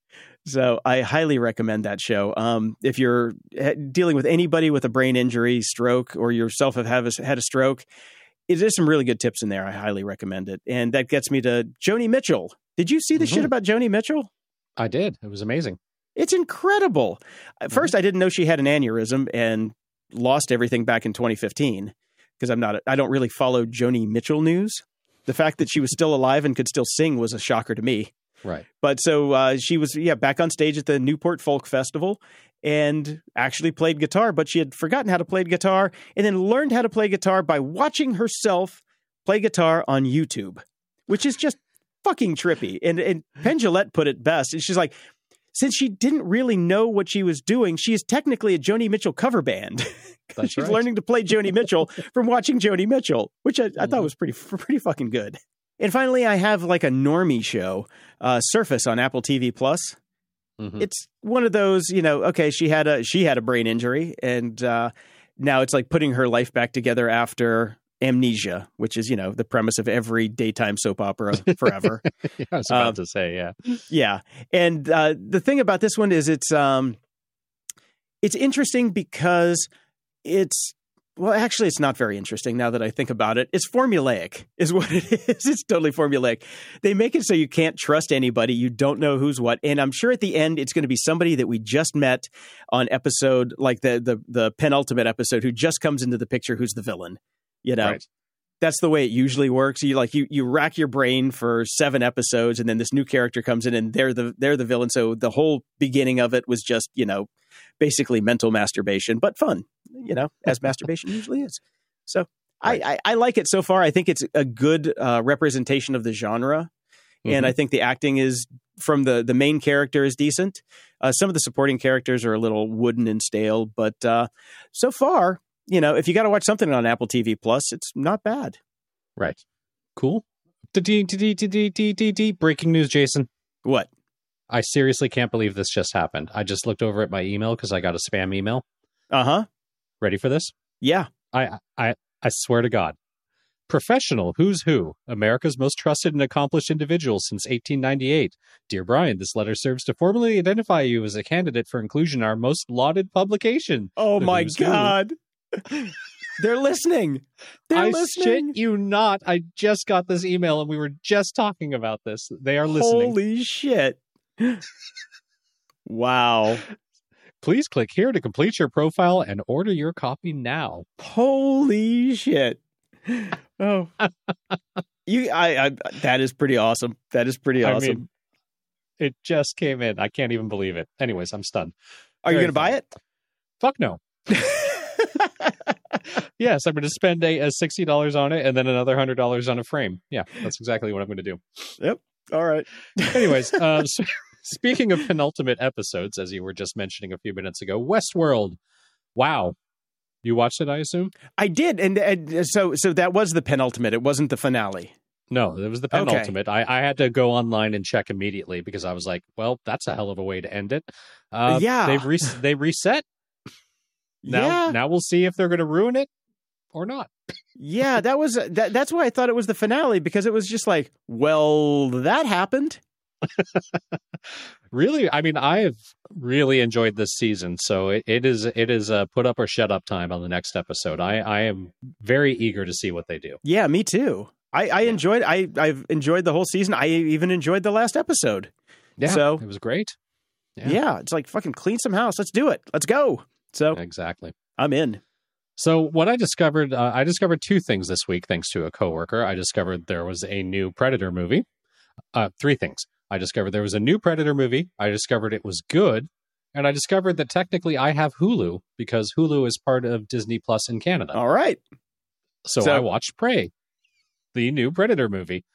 So I highly recommend that show. Um, if you're dealing with anybody with a brain injury, stroke, or yourself have, have a, had a stroke, it is some really good tips in there. I highly recommend it. And that gets me to Joni Mitchell. Did you see the mm-hmm. shit about Joni Mitchell? I did. It was amazing. It's incredible. At mm-hmm. first, I didn't know she had an aneurysm and lost everything back in twenty fifteen because I'm not. A, I don't really follow Joni Mitchell news. The fact that she was still alive and could still sing was a shocker to me. Right. But so uh, she was, yeah, back on stage at the Newport Folk Festival and actually played guitar, but she had forgotten how to play guitar and then learned how to play guitar by watching herself play guitar on YouTube, which is just fucking trippy. And, and Penn Jillette put it best. And she's like, since she didn't really know what she was doing, she is technically a Joni Mitchell cover band. That's She's right. learning to play Joni Mitchell from watching Joni Mitchell, which I, I mm-hmm. thought was pretty pretty fucking good. And finally, I have like a normie show, uh, Surface on Apple T V Plus. Mm-hmm. It's one of those, you know, okay, she had a she had a brain injury, and uh, now it's like putting her life back together after amnesia, which is, you know, the premise of every daytime soap opera forever. yeah, I was about um, to say, yeah. Yeah. And uh, the thing about this one is it's um, it's interesting because it's, well, actually, it's not very interesting now that I think about it. It's formulaic is what it is. It's totally formulaic. They make it so you can't trust anybody. You don't know who's what. And I'm sure at the end, it's going to be somebody that we just met on episode, like the the the penultimate episode, who just comes into the picture, who's the villain. You know, right. That's the way it usually works. You like you you rack your brain for seven episodes, and then this new character comes in, and they're the they're the villain. So the whole beginning of it was just, you know, basically mental masturbation, but fun, you know, as masturbation usually is. So right. I, I I like it so far. I think it's a good uh, representation of the genre, mm-hmm. and I think the acting is from the the main character is decent. Uh, some of the supporting characters are a little wooden and stale, but uh, so far. You know, if you got to watch something on Apple T V Plus, it's not bad. Right. Cool. Breaking news, Jason. What? I seriously can't believe this just happened. I just looked over at my email because I got a spam email. Uh-huh. Ready for this? Yeah. I, I, I swear to God. Professional Who's Who, America's most trusted and accomplished individual since eighteen ninety-eight. Dear Brian, this letter serves to formally identify you as a candidate for inclusion in our most lauded publication. Oh, the my Who's God. Who. They're listening. They're I listening. shit you not. I just got this email and we were just talking about this. They are listening. Holy shit. Wow. Please click here to complete your profile and order your copy now. Holy shit. Oh. you I, I that is pretty awesome. That is pretty awesome. I mean, it just came in. I can't even believe it. Anyways, I'm stunned. Are Very you going to buy it? Fuck no. Yes, I'm going to spend a, a sixty dollars on it and then another one hundred dollars on a frame. Yeah, that's exactly what I'm going to do. Yep. All right. Anyways, uh, so, speaking of penultimate episodes, as you were just mentioning a few minutes ago, Westworld. Wow. You watched it, I assume? I did. And, and so so that was the penultimate. It wasn't the finale. No, it was the penultimate. Okay. I, I had to go online and check immediately because I was like, well, that's a hell of a way to end it. Uh, yeah. They've re- they reset. Now, yeah. now we'll see if they're going to ruin it or not. Yeah, that was that, that's why I thought it was the finale, because it was just like, well, that happened. Really? I mean, I have really enjoyed this season, so it, it is it is a put up or shut up time on the next episode. I, I am very eager to see what they do. Yeah, me too. I, I enjoyed I I've enjoyed the whole season. I even enjoyed the last episode. Yeah, so it was great. Yeah. yeah, it's like fucking clean some house. Let's do it. Let's go. So exactly. I'm in. So what I discovered, uh, I discovered two things this week, thanks to a coworker. I discovered there was a new Predator movie. Uh, three things. I discovered there was a new Predator movie. I discovered it was good. And I discovered that technically I have Hulu because Hulu is part of Disney Plus in Canada. All right. So, so I watched Prey, the new Predator movie.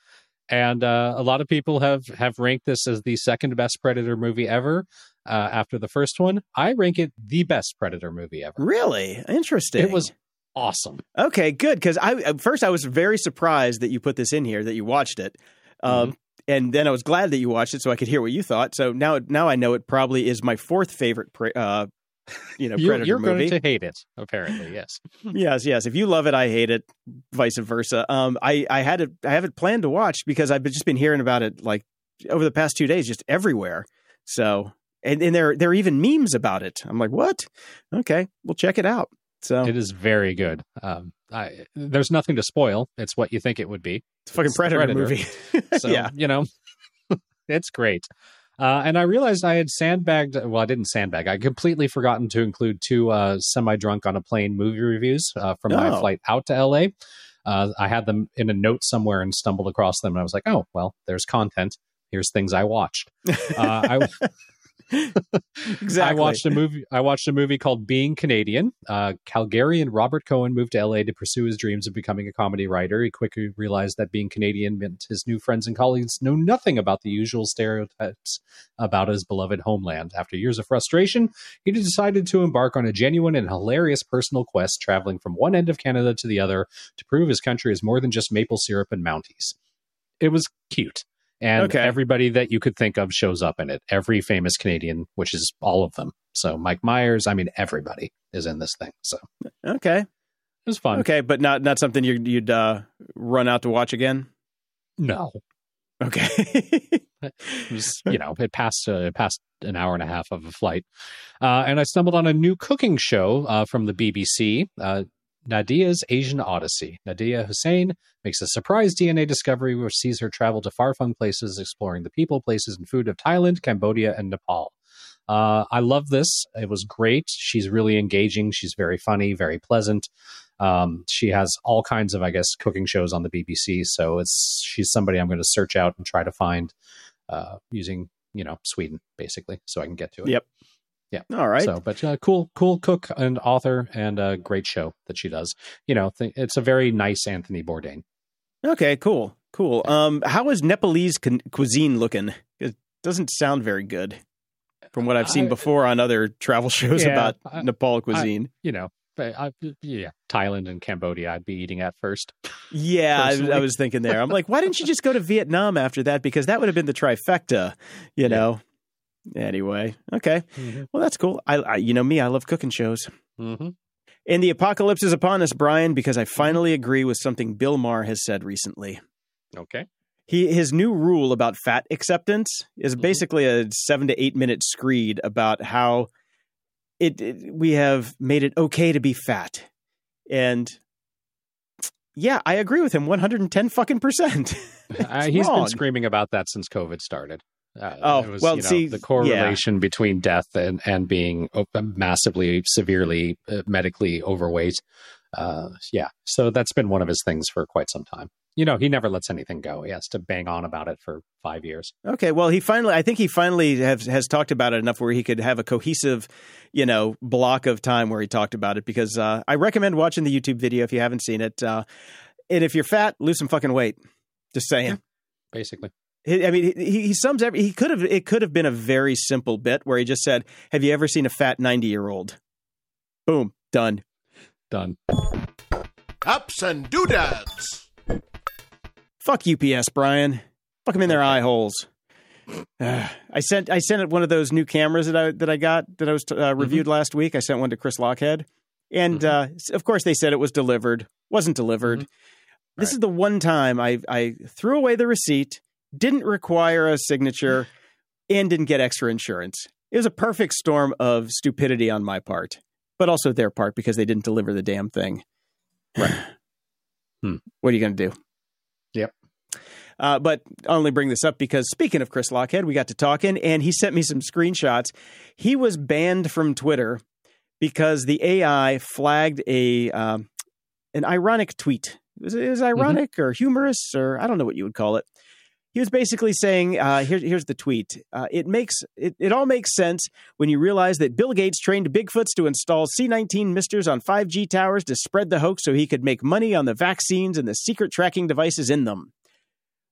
And uh, a lot of people have, have ranked this as the second best Predator movie ever uh, after the first one. I rank it the best Predator movie ever. Really? Interesting. It was awesome. Okay, good. Because I at first I was very surprised that you put this in here, that you watched it. Um, mm-hmm. And then I was glad that you watched it so I could hear what you thought. So now now I know it probably is my fourth favorite pre- uh, you know, you're, Predator you're movie. You're going to hate it, apparently, yes. yes, yes. If you love it, I hate it, vice versa. Um, I, I had it, I have it planned to watch because I've just been hearing about it like over the past two days, just everywhere. So, and, and there, there are even memes about it. I'm like, what? Okay, we'll check it out. So it is very good. Um, I, there's nothing to spoil. It's what you think it would be. It's a fucking it's Predator, Predator movie. So, yeah. you know, it's great. Uh, and I realized I had sandbagged. Well, I didn't sandbag. I completely forgotten to include two uh, semi-drunk on a plane movie reviews uh, from my Oh. flight out to L A. Uh, I had them in a note somewhere and stumbled across them. And I was like, oh, well, there's content. Here's things I watched. Uh, I Exactly. I watched a movie. I watched a movie called Being Canadian. Uh, Calgarian Robert Cohen moved to L A to pursue his dreams of becoming a comedy writer. He quickly realized that being Canadian meant his new friends and colleagues know nothing about the usual stereotypes about his beloved homeland. After years of frustration, he decided to embark on a genuine and hilarious personal quest, traveling from one end of Canada to the other to prove his country is more than just maple syrup and Mounties. It was cute. And Okay. everybody that you could think of shows up in it. Every famous Canadian, which is all of them. So Mike Myers, I mean, everybody is in this thing. So Okay. it was fun. Okay, but not not something you'd, you'd uh, run out to watch again. No, Okay. it was, you know, it passed, uh, it passed an hour and a half of a flight. Uh, and I stumbled on a new cooking show uh, from the B B C, uh, Nadia's Asian Odyssey. Nadia Hussein makes a surprise D N A discovery which sees her travel to far-flung places, exploring the people, places, and food of Thailand, Cambodia, and Nepal. Uh, I love this. It was great. She's really engaging. She's very funny, very pleasant. Um, she has all kinds of, I guess, cooking shows on the B B C. So it's she's somebody I'm going to search out and try to find uh, using, you know, Sweden, basically, so I can get to it. Yep. Yeah. All right. So, but uh, cool, cool cook and author, and a great show that she does. You know, th- it's a very nice Anthony Bourdain. Okay, cool. Cool. Um, how is Nepalese cu- cuisine looking? It doesn't sound very good from what I've seen I- before on other travel shows Yeah, about I- Nepal cuisine. You know, I, I, yeah, Thailand and Cambodia, I'd be eating at first. yeah, I, personally. I was thinking there. I'm like, why didn't you just go to Vietnam after that? Because that would have been the trifecta, you Yeah. know? Anyway, okay. Mm-hmm. Well, that's cool. I, I, you know me, I love cooking shows. Mm-hmm. And the apocalypse is upon us, Brian, because I finally agree with something Bill Maher has said recently. Okay. He his new rule about fat acceptance is basically a seven to eight minute screed about how it, it we have made it okay to be fat, and yeah, I agree with him one hundred and ten fucking percent. Uh, he's been screaming about that since COVID started. Uh, Oh, it was, well, you know, see, the correlation between death and, and being o- massively, severely uh, medically overweight. Uh, yeah. So that's been one of his things for quite some time. You know, he never lets anything go. He has to bang on about it for five years. Okay, well, he finally, I think he finally has has talked about it enough where he could have a cohesive, you know, block of time where he talked about it. Because uh, I recommend watching the YouTube video if you haven't seen it. Uh, and if you're fat, lose some fucking weight. Just saying. Basically. He- I mean, he, he sums every. He could have. It could have been a very simple bit where he just said, "Have you ever seen a fat ninety year old?" Boom, done. Done. Ups and doodads. Fuck U P S, Brian. Fuck them in their eye holes. Uh, I sent. I sent it one of those new cameras that I that I got that I was uh, reviewed Mm-hmm. last week. I sent one to Chris Lockhead, and Mm-hmm. uh, of course they said it was delivered. Wasn't delivered. Mm-hmm. This Right. is the one time I I threw away the receipt. Didn't require a signature, and didn't get extra insurance. It was a perfect storm of stupidity on my part, but also their part because they didn't deliver the damn thing. Right. Hmm. What are you going to do? Yep. Uh, but I only bring this up because speaking of Chris Lockhead, we got to talking, and he sent me some screenshots. He was banned from Twitter because the A I flagged a um, an ironic tweet. It was, it was ironic mm-hmm. or humorous, or I don't know what you would call it. He was basically saying, uh, here, here's the tweet. Uh, it makes it, it all makes sense when you realize that Bill Gates trained Bigfoots to install C nineteen misters on five G towers to spread the hoax so he could make money on the vaccines and the secret tracking devices in them.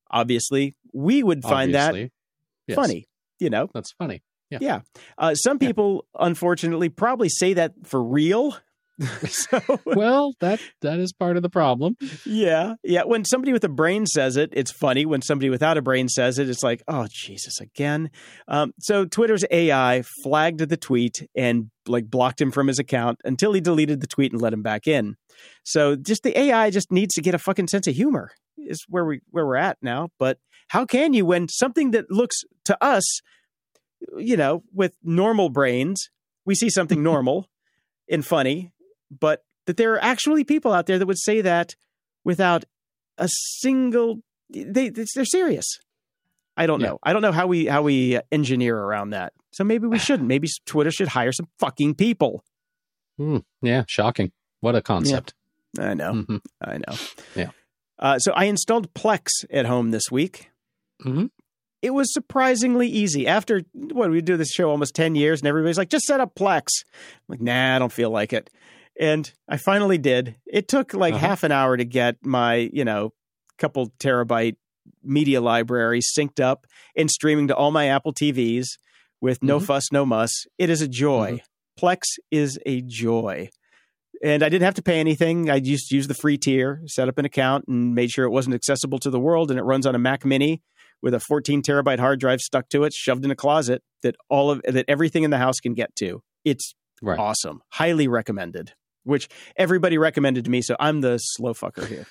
obviously, we would find Obviously. that Yes. funny, you know? That's funny. Yeah. Yeah. Uh, some people, unfortunately, probably say that for real. So, Well, that that is part of the problem. yeah. Yeah. When somebody with a brain says it, it's funny. When somebody without a brain says it, it's like, oh, Jesus, again. Um, so Twitter's A I flagged the tweet and like blocked him from his account until he deleted the tweet and let him back in. So just the A I just needs to get a fucking sense of humor is where we where we're at now. But how can you when something that looks to us, you know, with normal brains, we see something normal and funny, but that there are actually people out there that would say that without a single, they, they're serious. I don't Yeah. know. I don't know how we, how we engineer around that. So maybe we shouldn't. Maybe Twitter should hire some fucking people. Hmm. Yeah, shocking. What a concept. I know. Mhm. I know. Yeah. Uh, so I installed Plex at home this week. Mhm. It was surprisingly easy. After, what, we do this show almost ten years, and everybody's like, just set up Plex. I'm like, nah, I don't feel like it. And I finally did. It took like Uh-huh. half an hour to get my, you know, couple terabyte media library synced up and streaming to all my Apple T Vs with no Mhm. fuss, no muss. It is a joy. Plex is a joy. And I didn't have to pay anything. I just used the free tier, set up an account, and made sure it wasn't accessible to the world. And it runs on a Mac Mini with a fourteen terabyte hard drive stuck to it, shoved in a closet that all of that everything in the house can get to. It's Right. awesome. Highly recommended. Which everybody recommended to me, so I'm the slow fucker here.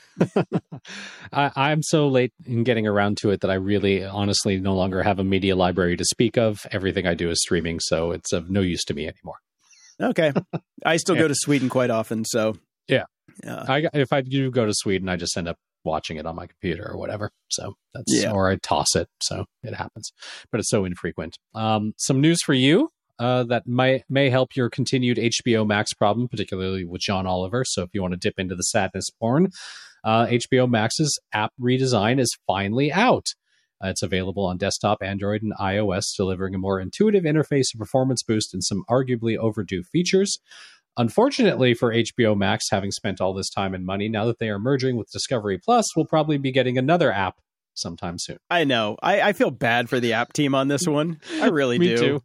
I, I'm so late in getting around to it that I really, honestly, no longer have a media library to speak of. Everything I do is streaming, so it's of no use to me anymore. Okay, I still Yeah. go to Sweden quite often, so Yeah. uh, I, if I do go to Sweden, I just end up watching it on my computer or whatever. So that's, Yeah. or I toss it. So it happens, but it's so infrequent. Um, some news for you. Uh, that may may help your continued H B O Max problem, particularly with John Oliver. So if you want to dip into the sadness porn, uh, H B O Max's app redesign is finally out. Uh, it's available on desktop, Android, and iOS, delivering a more intuitive interface, a performance boost, and some arguably overdue features. Unfortunately for H B O Max, having spent all this time and money, now that they are merging with Discovery Plus, we'll probably be getting another app sometime soon. I know. I, I feel bad for the app team on this one. I really Me do. too.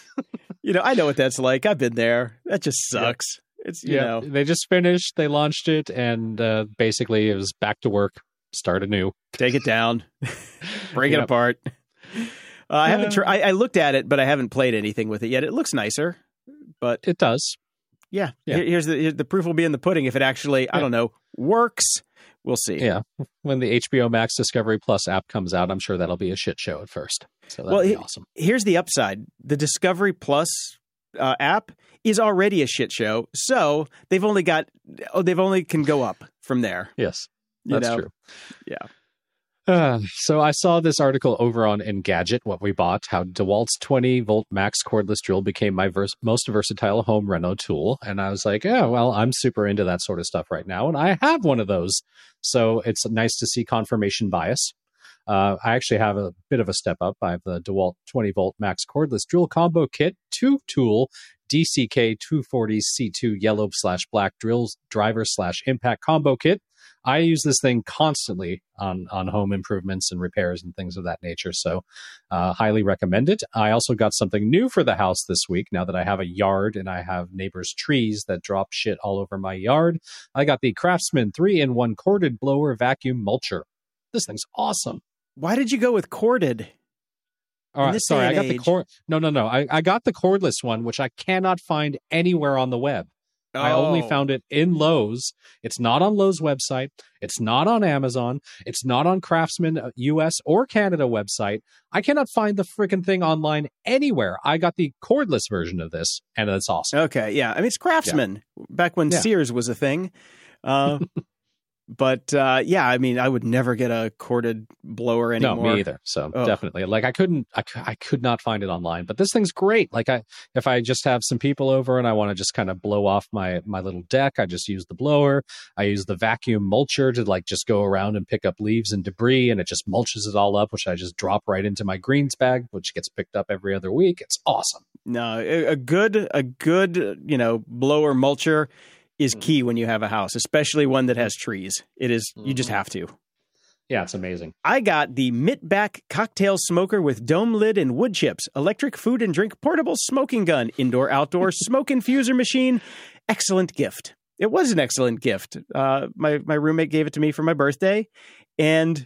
You know, I know what that's like. I've been there. That just sucks. It's, you know. They just finished, they launched it, and uh, basically it was back to work, start anew. Take it down, break it Yep. apart. Uh, I haven't. Tr- I, I looked at it, but I haven't played anything with it yet. It looks nicer, but It does. yeah. Yeah. Here- Here's the here- the proof will be in the pudding if it actually, I Yeah. don't know, works. We'll see. Yeah. When the H B O Max Discovery Plus app comes out, I'm sure that'll be a shit show at first. So that'll Well, be he- awesome. Here's the upside: the Discovery Plus uh, app is already a shit show, so they've only got. Oh, they've only can go up from there. Yes, You that's know? true. Yeah. Uh, so I saw this article over on Engadget, what we bought, how DeWalt's twenty volt max cordless drill became my vers- most versatile home reno tool. And I was like, yeah, well, I'm super into that sort of stuff right now. And I have one of those. So it's nice to see confirmation bias. Uh, I actually have a bit of a step up. I have the DeWalt twenty volt max cordless drill combo kit, two tool D C K two forty C two yellow slash black drills driver slash impact combo kit. I use this thing constantly on, on home improvements and repairs and things of that nature. So uh, highly recommend it. I also got something new for the house this week. Now that I have a yard and I have neighbors' trees that drop shit all over my yard, I got the Craftsman three in one corded blower vacuum mulcher. This thing's awesome. Why did you go with corded? All right, this sorry, day I and got the age- cord. No, no, no. I, I got the cordless one, which I cannot find anywhere on the web. I only Oh. found it in Lowe's. It's not on Lowe's website. It's not on Amazon. It's not on Craftsman U S or Canada website. I cannot find the freaking thing online anywhere. I got the cordless version of this, and it's awesome. Okay, yeah. I mean, it's Craftsman. Back when Yeah. Sears was a thing. Uh, but uh, yeah, I mean, I would never get a corded blower anymore. No, me either. So Oh. definitely, like I couldn't, I, cou- I could not find it online. But this thing's great. Like I, if I just have some people over and I want to just kind of blow off my my little deck, I just use the blower. I use the vacuum mulcher to like just go around and pick up leaves and debris, and it just mulches it all up, which I just drop right into my greens bag, which gets picked up every other week. It's awesome. No, a, a good, a good, you know, blower mulcher is Mm-hmm. key when you have a house, especially one that has trees. It is, you just have to. Yeah, it's amazing. I got the Mittback cocktail smoker with dome lid and wood chips, electric food and drink portable smoking gun, indoor-outdoor smoke infuser machine. Excellent gift. It was an excellent gift. Uh, my, my roommate gave it to me for my birthday, and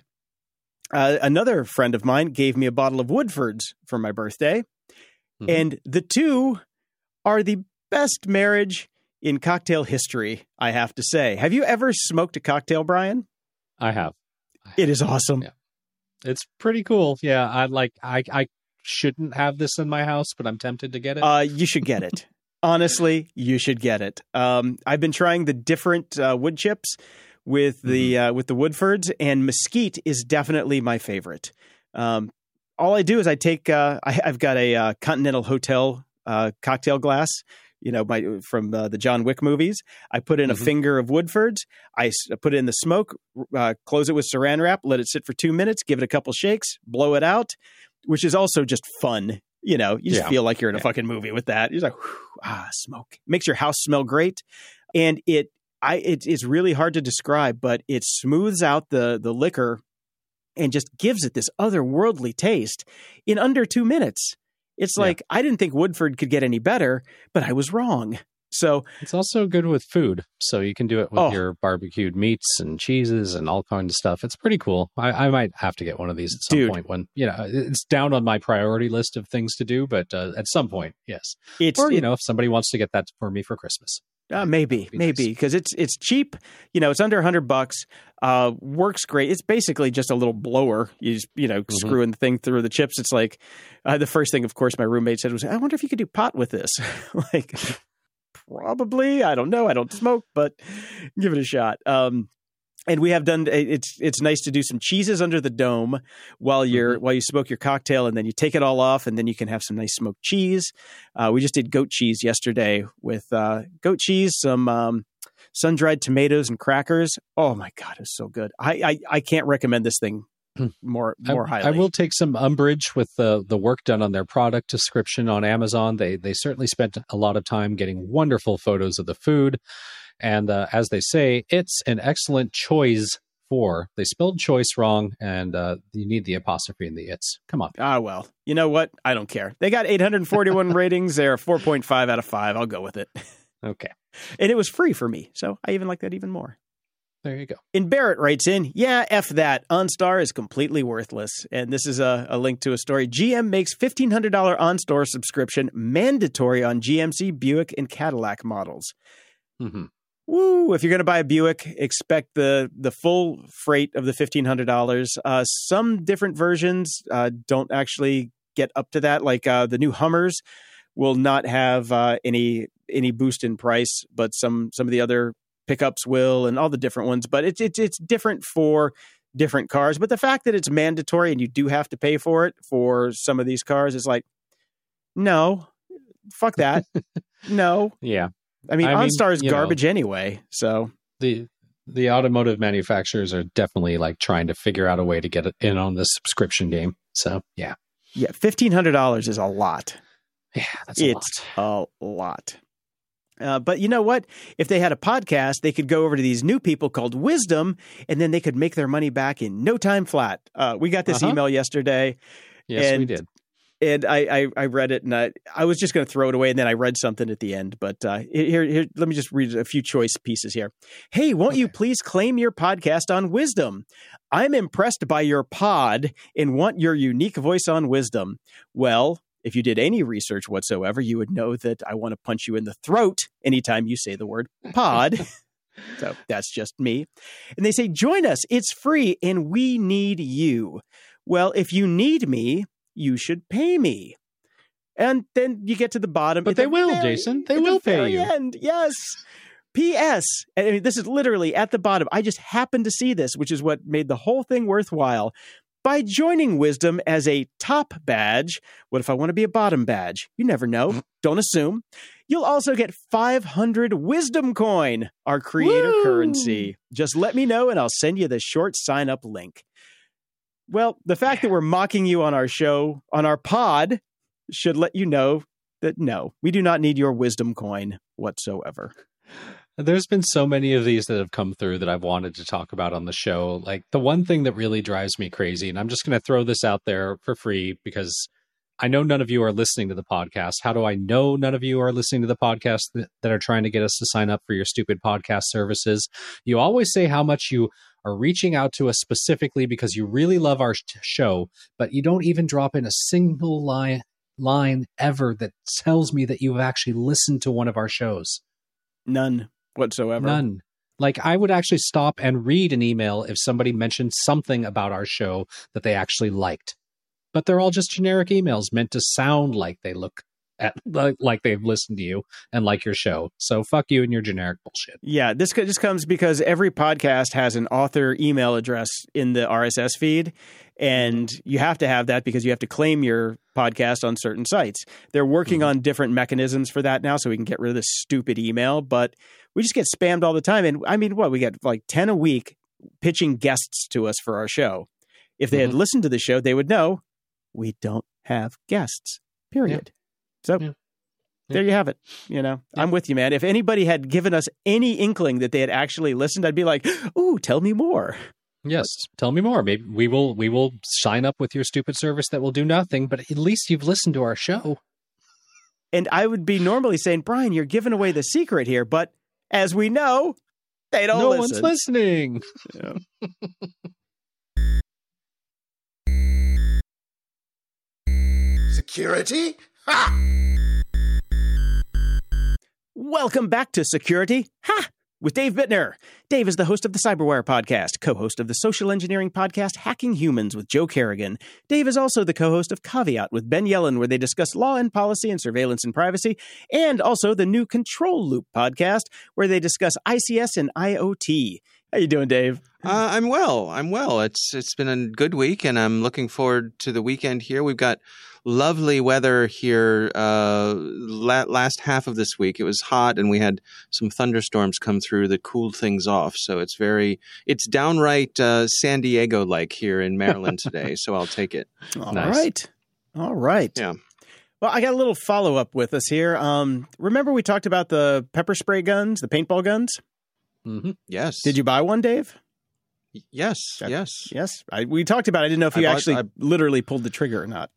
uh, another friend of mine gave me a bottle of Woodford's for my birthday. Mm-hmm. And the two are the best marriage in cocktail history, I have to say. Have you ever smoked a cocktail, Brian? I have. It is awesome. Yeah. It's pretty cool. Yeah, I like. I I shouldn't have this in my house, but I'm tempted to get it. Uh, you should get it. Honestly, you should get it. Um, I've been trying the different uh, wood chips with the mm-hmm. uh, with the Woodfords, and Mesquite is definitely my favorite. Um, all I do is I take. Uh, I, I've got a uh, Continental Hotel uh, cocktail glass. You know, my, from uh, the John Wick movies. I put in mm-hmm. a finger of Woodford's. I s- put it in the smoke, uh, close it with saran wrap, let it sit for two minutes, give it a couple shakes, blow it out, which is also just fun. You know, you just yeah. feel like you're in a yeah. fucking movie with that. You're like, whew, ah, smoke. Makes your house smell great. And it, I, it, it's really hard to describe, but it smooths out the the liquor and just gives it this otherworldly taste in under two minutes. It's like, yeah. I didn't think Woodford could get any better, but I was wrong. So it's also good with food. So you can do it with oh. your barbecued meats and cheeses and all kinds of stuff. It's pretty cool. I, I might have to get one of these at some Dude. point when, you know, it's down on my priority list of things to do, but uh, at some point, yes. It's, or, you it, know, if somebody wants to get that for me for Christmas. Uh, maybe, be maybe, because nice. it's it's cheap. You know, it's under a hundred bucks. Uh, works great. It's basically just a little blower. You just, you know, mm-hmm. screwing the thing through the chips. It's like uh, the first thing, of course, my roommate said was, "I wonder if you could do pot with this." Like, probably. I don't know. I don't smoke, but give it a shot. Um, and we have done. It's it's nice to do some cheeses under the dome while you're mm-hmm. while you smoke your cocktail, and then you take it all off, and then you can have some nice smoked cheese. Uh, we just did goat cheese yesterday with uh, goat cheese, some um, sun dried tomatoes, and crackers. Oh my god, it's so good! I I, I can't recommend this thing more more I, highly. I will take some umbrage with the the work done on their product description on Amazon. They they certainly spent a lot of time getting wonderful photos of the food. And uh, as they say, it's an excellent choice for. They spelled choice wrong, and uh, you need the apostrophe in the it's. Come on. Ah, well, you know what? I don't care. They got eight hundred forty-one ratings. They're four point five out of five. I'll go with it. Okay. And it was free for me, so I even like that even more. There you go. And Barrett writes in, yeah, F that. OnStar is completely worthless. And this is a, a link to a story. G M makes fifteen hundred dollars OnStar subscription mandatory on G M C, Buick, and Cadillac models. Mm-hmm. Woo! If you're going to buy a Buick, expect the the full freight of the fifteen hundred dollars. Uh, some different versions uh, don't actually get up to that. Like uh, the new Hummers will not have uh, any any boost in price, but some some of the other pickups will, and all the different ones. But it's it's it's different for different cars. But the fact that it's mandatory and you do have to pay for it for some of these cars is like, no, fuck that. No. Yeah. I mean, I OnStar is mean, garbage know, anyway, so the the automotive manufacturers are definitely like trying to figure out a way to get it in on this subscription game. So yeah, yeah, fifteen hundred dollars is a lot. Yeah, that's a it's lot. a lot. Uh, but you know what? If they had a podcast, they could go over to these new people called Wisdom, and then they could make their money back in no time flat. Uh, we got this uh-huh. email yesterday. Yes, and, we did. And I, I, I read it, and I, I was just going to throw it away, and then I read something at the end. But uh, here, here, let me just read a few choice pieces here. Hey, won't okay. you please claim your podcast on Wisdom? I'm impressed by your pod and want your unique voice on Wisdom. Well, if you did any research whatsoever, you would know that I want to punch you in the throat anytime you say the word pod. So that's just me. And they say, join us. It's free, and we need you. Well, if you need me, you should pay me. And then you get to the bottom. But they will, very, Jason. They will the pay very you. End. Yes. P S. I mean, this is literally at the bottom. I just happened to see this, which is what made the whole thing worthwhile. By joining Wisdom as a top badge, what if I want to be a bottom badge? You never know. Don't assume. You'll also get five hundred Wisdom coin, our creator Woo! currency. Just let me know, and I'll send you the short sign-up link. Well, the fact that we're mocking you on our show, on our pod, should let you know that no, we do not need your Wisdom coin whatsoever. There's been so many of these that have come through that I've wanted to talk about on the show. Like the one thing that really drives me crazy, and I'm just going to throw this out there for free because I know none of you are listening to the podcast. How do I know none of you are listening to the podcast that, that are trying to get us to sign up for your stupid podcast services? You always say how much you are reaching out to us specifically because you really love our sh- show, but you don't even drop in a single line, line ever that tells me that you've actually listened to one of our shows. None whatsoever. None. Like I would actually stop and read an email if somebody mentioned something about our show that they actually liked. But they're all just generic emails meant to sound like they look at like, like they've listened to you and like your show. So fuck you and your generic bullshit. Yeah, this just comes because every podcast has an author email address in the R S S feed, and you have to have that because you have to claim your podcast on certain sites. They're working mm-hmm. on different mechanisms for that now, so we can get rid of this stupid email, but we just get spammed all the time. And I mean, what, we get like ten a week pitching guests to us for our show. If they mm-hmm. had listened to the show, they would know we don't have guests, period. Yeah. So yeah. there you have it. You know, yeah. I'm with you, man. If anybody had given us any inkling that they had actually listened, I'd be like, ooh, tell me more. Yes. Tell me more. Maybe we will, we will sign up with your stupid service that will do nothing, but at least you've listened to our show. And I would be normally saying, Brian, you're giving away the secret here. But as we know, they don't no listen. one's listening. Yeah. Security? Ha! Welcome back to Security, Ha! With Dave Bittner. Dave is the host of the Cyberwire podcast, co-host of the social engineering podcast Hacking Humans with Joe Kerrigan. Dave is also the co-host of Caveat with Ben Yellen, where they discuss law and policy and surveillance and privacy, and also the new Control Loop podcast, where they discuss I C S and I O T. How you doing, Dave? Uh, I'm well. I'm well. It's it's been a good week, and I'm looking forward to the weekend here. We've got lovely weather here uh, la- last half of this week. It was hot, and we had some thunderstorms come through that cooled things off. So it's very, it's downright uh, San Diego-like here in Maryland today. So I'll take it. All nice. right. All right. Yeah. Well, I got a little follow-up with us here. Um, remember we talked about the pepper spray guns, the paintball guns? Mm-hmm. Yes. Did you buy one, Dave? Yes. That, yes. Yes. I, we talked about it. I didn't know if you bought, actually I, literally pulled the trigger or not.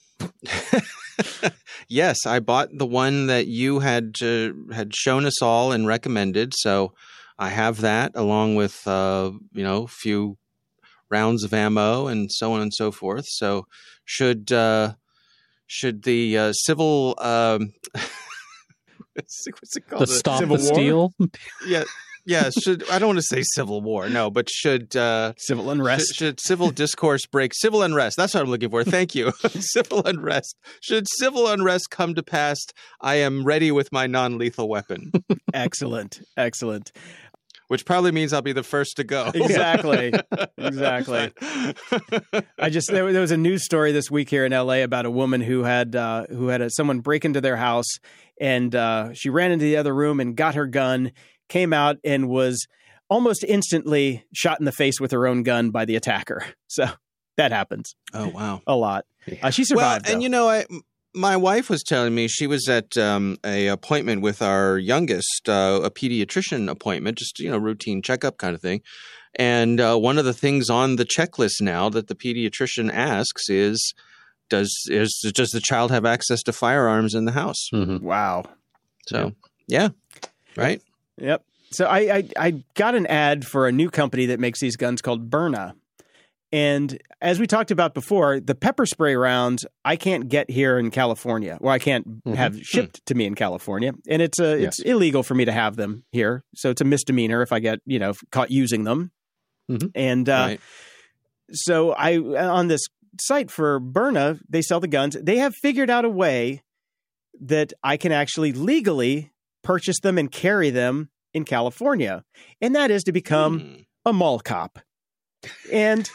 Yes, I bought the one that you had uh, had shown us all and recommended. So I have that along with uh, you know a few rounds of ammo and so on and so forth. So should uh, should the uh, civil um, what's it called? The stop the steal? Yeah. Yeah, should I don't want to say civil war, no, but should uh, civil unrest? Should, should civil discourse break? Civil unrest. That's what I'm looking for. Thank you. Civil unrest. Should civil unrest come to pass, I am ready with my non-lethal weapon. Excellent, excellent. Which probably means I'll be the first to go. Exactly, exactly. I just there, there was a news story this week here in L A about a woman who had uh, who had a, someone break into their house, and uh, she ran into the other room and got her gun. Came out and was almost instantly shot in the face with her own gun by the attacker. So that happens. Oh, wow. A lot. Uh, she survived. Well, and though. you know, I, my wife was telling me she was at um, a appointment with our youngest, uh, a pediatrician appointment, just, you know, routine checkup kind of thing. And uh, one of the things on the checklist now that the pediatrician asks is, does is does the child have access to firearms in the house? Mm-hmm. Wow. So, yeah, right. Yep. So I, I I got an ad for a new company that makes these guns called Byrna. And as we talked about before, the pepper spray rounds I can't get here in California. Well, I can't mm-hmm. have shipped mm. to me in California. And it's a, yes. it's illegal for me to have them here. So it's a misdemeanor if I get, you know, caught using them. Mm-hmm. And uh, right. so I on this site for Byrna, they sell the guns. They have figured out a way that I can actually legally purchase them and carry them in California. And that is to become mm. a mall cop. And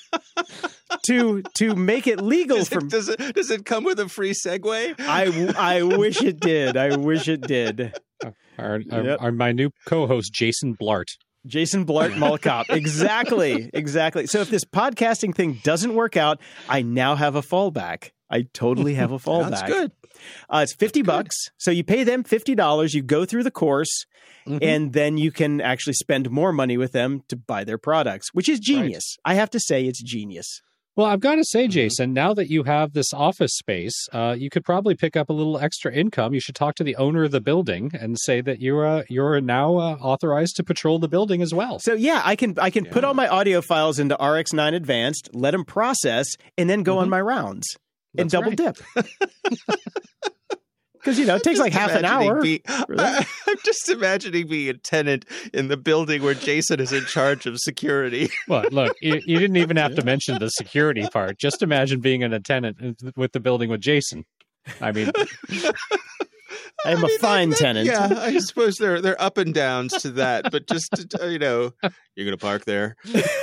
to to make it legal does for it, does it does it come with a free Segway? I, I wish it did. I wish it did. Our, our, yep. our my new co-host Jason Blart. Jason Blart Mall Cop. Exactly. Exactly. So if this podcasting thing doesn't work out, I now have a fallback. I totally have a fallback. That's good. Uh, it's fifty That's bucks. So you pay them fifty dollars. You go through the course, mm-hmm. and then you can actually spend more money with them to buy their products, which is genius. Right. I have to say it's genius. Well, I've got to say, Jason, now that you have this office space, uh, you could probably pick up a little extra income. You should talk to the owner of the building and say that you're uh, you're now uh, authorized to patrol the building as well. So yeah, I can I can yeah. put all my audio files into R X nine Advanced, let them process, and then go mm-hmm. on my rounds and That's double right. dip. Because, you know, it takes like half an hour. Be, I, I'm just imagining being a tenant in the building where Jason is in charge of security. Well, look, you, you didn't even have to mention the security part. Just imagine being an attendant with the building with Jason. I mean, I am I mean, a fine that, tenant. Yeah, I suppose there there are up and downs to that, but just, you know, you're going to park there.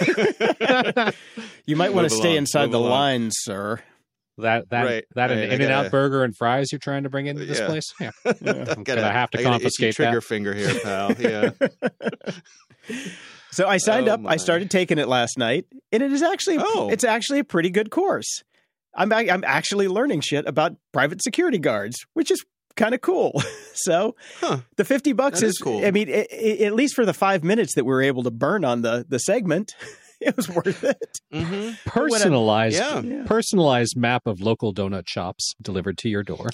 You might want to stay along, inside the along. lines, sir. That that right, that right, an In-N-Out burger and fries you're trying to bring into this yeah. place? Yeah. yeah. I'm going to have to I confiscate trigger that. finger here, pal. Yeah. So I signed Oh, up. my. I started taking it last night, and it is actually Oh. it's actually a pretty good course. I'm I'm actually learning shit about private security guards, which is kind of cool. So Huh. the fifty bucks That is, is cool. I mean, it, it, at least for the five minutes that we were able to burn on the the segment, it was worth it. Mm-hmm. Personalized, Yeah. Yeah. personalized map of local donut shops delivered to your door.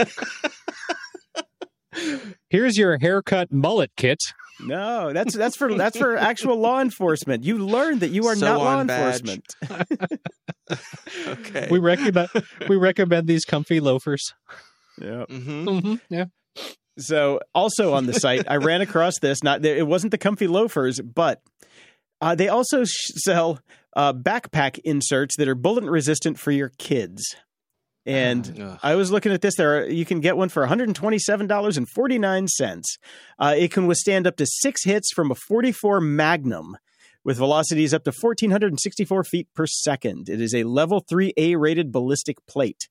Here's your haircut mullet kit. No, that's that's for that's for actual law enforcement. You learned that you are So not law on badge. enforcement. Okay. We recommend we recommend these comfy loafers. Yeah. Mm-hmm. Mm-hmm. Yeah. So also on the site, I ran across this. Not it wasn't the comfy loafers, but uh, they also sh- sell uh, backpack inserts that are bullet resistant for your kids. And Ugh. I was looking at this. There, are, you can get one for one hundred twenty-seven dollars and forty-nine cents. Uh, it can withstand up to six hits from a forty-four Magnum, with velocities up to one thousand four hundred sixty-four feet per second. It is a level three A rated ballistic plate.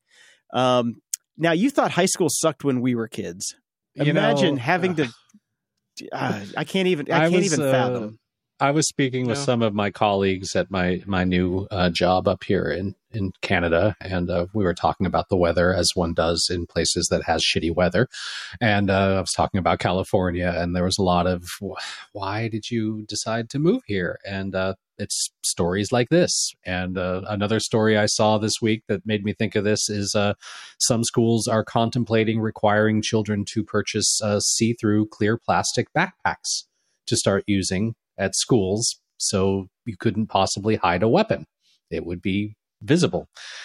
Um, now, you thought high school sucked when we were kids. You Imagine know, having uh, to. Uh, I can't even. I, I can't was, even uh, fathom. I was speaking with No. some of my colleagues at my my new uh, job up here in in Canada, and uh, we were talking about the weather as one does in places that has shitty weather. And uh, I was talking about California, and there was a lot of why did you decide to move here? And uh, it's stories like this. And uh, another story I saw this week that made me think of this is uh, some schools are contemplating requiring children to purchase uh, see-through clear plastic backpacks to start using at schools, so you couldn't possibly hide a weapon. It would be visible.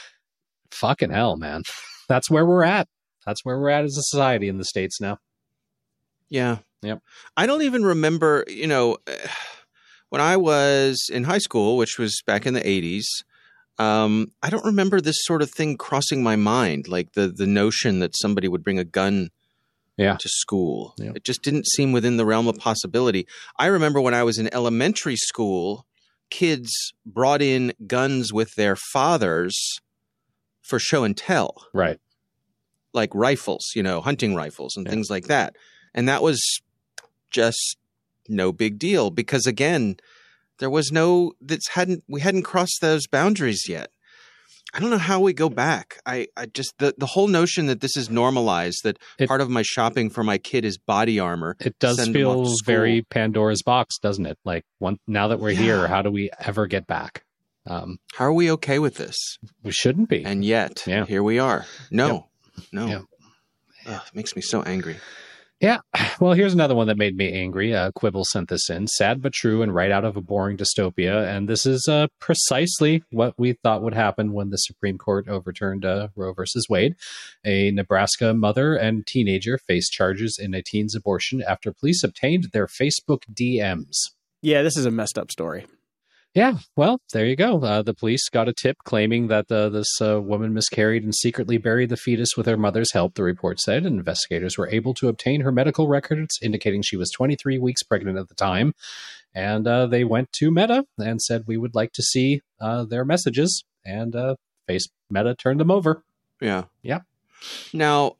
Fucking hell, man. That's where we're at. That's where we're at as a society in the States now. Yeah. Yep. I don't even remember, you know, when I was in high school, which was back in the eighties, um, I don't remember this sort of thing crossing my mind, like the the notion that somebody would bring a gun Yeah. to school. Yeah. It just didn't seem within the realm of possibility. I remember when I was in elementary school, kids brought in guns with their fathers for show and tell, Right. like rifles, you know, hunting rifles and Yeah. things like that. And that was just no big deal because, again, there was no, that's hadn't, we hadn't crossed those boundaries yet. I don't know how we go back. I, I just, the, the whole notion that this is normalized, that It- part of my shopping for my kid is body armor. It does send them off feel to school. very Pandora's box, doesn't it? Like, one, now that we're Yeah. here, how do we ever get back? Um, How are we okay with this? we shouldn't be. And yet, Yeah. here we are. No, no. Yeah. Ugh, it makes me so angry. Yeah. Well, here's another one that made me angry. Uh, Quibble sent this in. Sad but true and right out of a boring dystopia. And this is uh, precisely what we thought would happen when the Supreme Court overturned uh, Roe versus Wade. A Nebraska mother and teenager faced charges in a teen's abortion after police obtained their Facebook D Ms. Yeah, this is a messed up story. Yeah, well, there you go. Uh, the police got a tip claiming that uh, this uh, woman miscarried and secretly buried the fetus with her mother's help, the report said. And investigators were able to obtain her medical records, indicating she was twenty-three weeks pregnant at the time. And uh, they went to Meta and said, we would like to see uh, their messages. And uh, Face Meta turned them over. Yeah. Yeah. Now,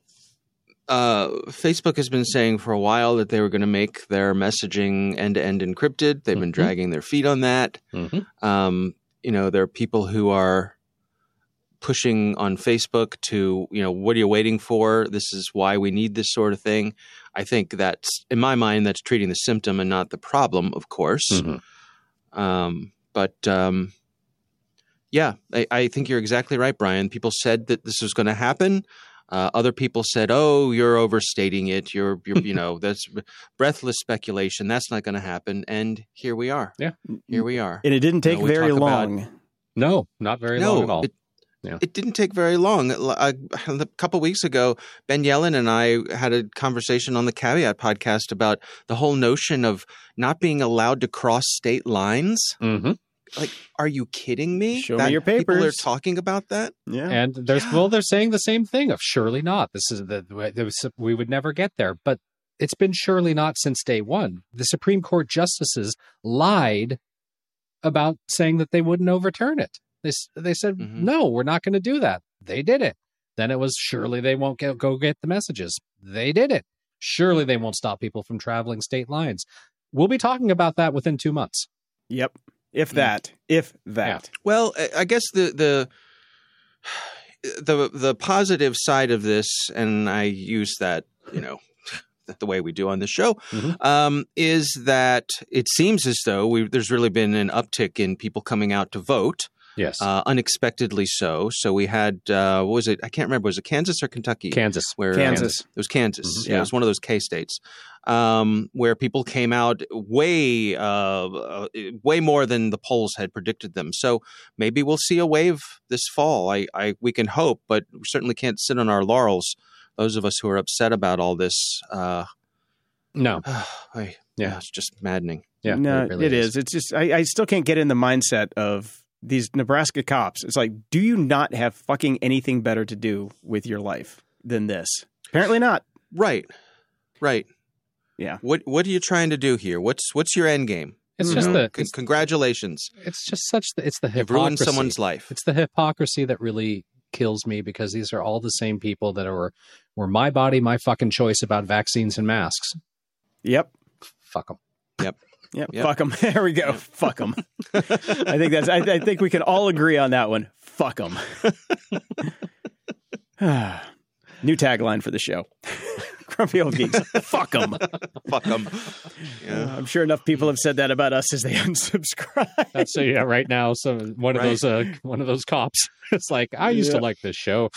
uh, Facebook has been saying for a while that they were going to make their messaging end-to-end encrypted. They've been Mhm. dragging their feet on that. Mm-hmm. Um, you know, there are people who are pushing on Facebook to, you know, what are you waiting for? This is why we need this sort of thing. I think that's, in my mind, that's treating the symptom and not the problem, of course. Mm-hmm. Um, but um, yeah, I, I think you're exactly right, Brian. People said that this was going to happen. Uh, other people said, "Oh, you're overstating it. You're, you're you know, that's breathless speculation. That's not going to happen." And here we are. Yeah, here we are. And it didn't take you know, very long. About, no, not very no, long at all. It, Yeah. It didn't take very long. A, a couple weeks ago, Ben Yellen and I had a conversation on the Caveat podcast about the whole notion of not being allowed to cross state lines. Mm-hmm. Like, are you kidding me? Show that me your papers. People are talking about that. Yeah, and there's yeah. well, they're saying the same thing of surely not. This is the we would never get there, but it's been surely not since day one. The Supreme Court justices lied about saying that they wouldn't overturn it. They they said, mm-hmm. no, we're not going to do that. They did it. Then it was surely they won't get, go get the messages. They did it. Surely they won't stop people from traveling state lines. We'll be talking about that within two months. Yep. If that. Mm. If that. Yeah. Well, I guess the, the the the positive side of this, and I use that, you know, the way we do on the show, mm-hmm. um, is that it seems as though we, there's really been an uptick in people coming out to vote. Yes. Uh, unexpectedly so. So we had, uh, what was it? I can't remember. Was it Kansas or Kentucky? Kansas. Where, Kansas. Um, it was Kansas. Mm-hmm. Yeah. yeah. It was one of those K-states um, where people came out way, uh, uh, way more than the polls had predicted them. So maybe we'll see a wave this fall. I, I, we can hope, but we certainly can't sit on our laurels. Those of us who are upset about all this. Uh, no. I, yeah. yeah. It's just maddening. Yeah. No, it, really it is. is. It's just, I, I still can't get in the mindset of these Nebraska cops. It's like, do you not have fucking anything better to do with your life than this? Apparently not. Right. Right. Yeah. What What are you trying to do here? What's What's your end game? It's you just know? the C- congratulations. It's just such the it's the hypocrisy. You've ruined someone's life. It's the hypocrisy that really kills me, because these are all the same people that are were my body, my fucking choice about vaccines and masks. Yep. Fuck them. Yep. Yep. Yep. Fuck them. There we go. Fuck them. I think that's. I, I think we can all agree on that one. Fuck them. New tagline for the show. Grumpy Old Geeks. Fuck them. Fuck them. Yeah. Uh, I'm sure enough people have said that about us as they unsubscribe. That's so yeah. Right now, so one of Right. those uh, one of those cops. It's like, I used Yeah. to like this show.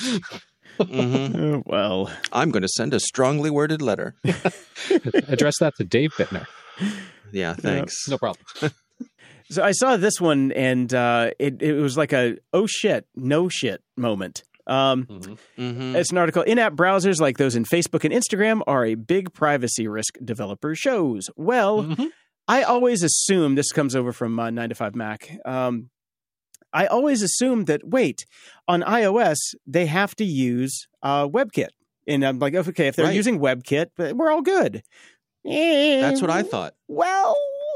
Mm-hmm. Uh, well, I'm going to send a strongly worded letter. Address that to Dave Bittner. Yeah, thanks. No problem. so I saw this one, and uh, it it was like a oh shit, no shit moment. Um, Mm-hmm. Mm-hmm. It's an article. In-app browsers like those in Facebook and Instagram are a big privacy risk, developer shows. Well, Mm-hmm. I always assume, this comes over from uh, nine to five Mac. Um, I always assumed that, wait, on iOS, they have to use uh, WebKit. And I'm like, okay, if they're Right. using WebKit, we're all good. That's what I thought. Well,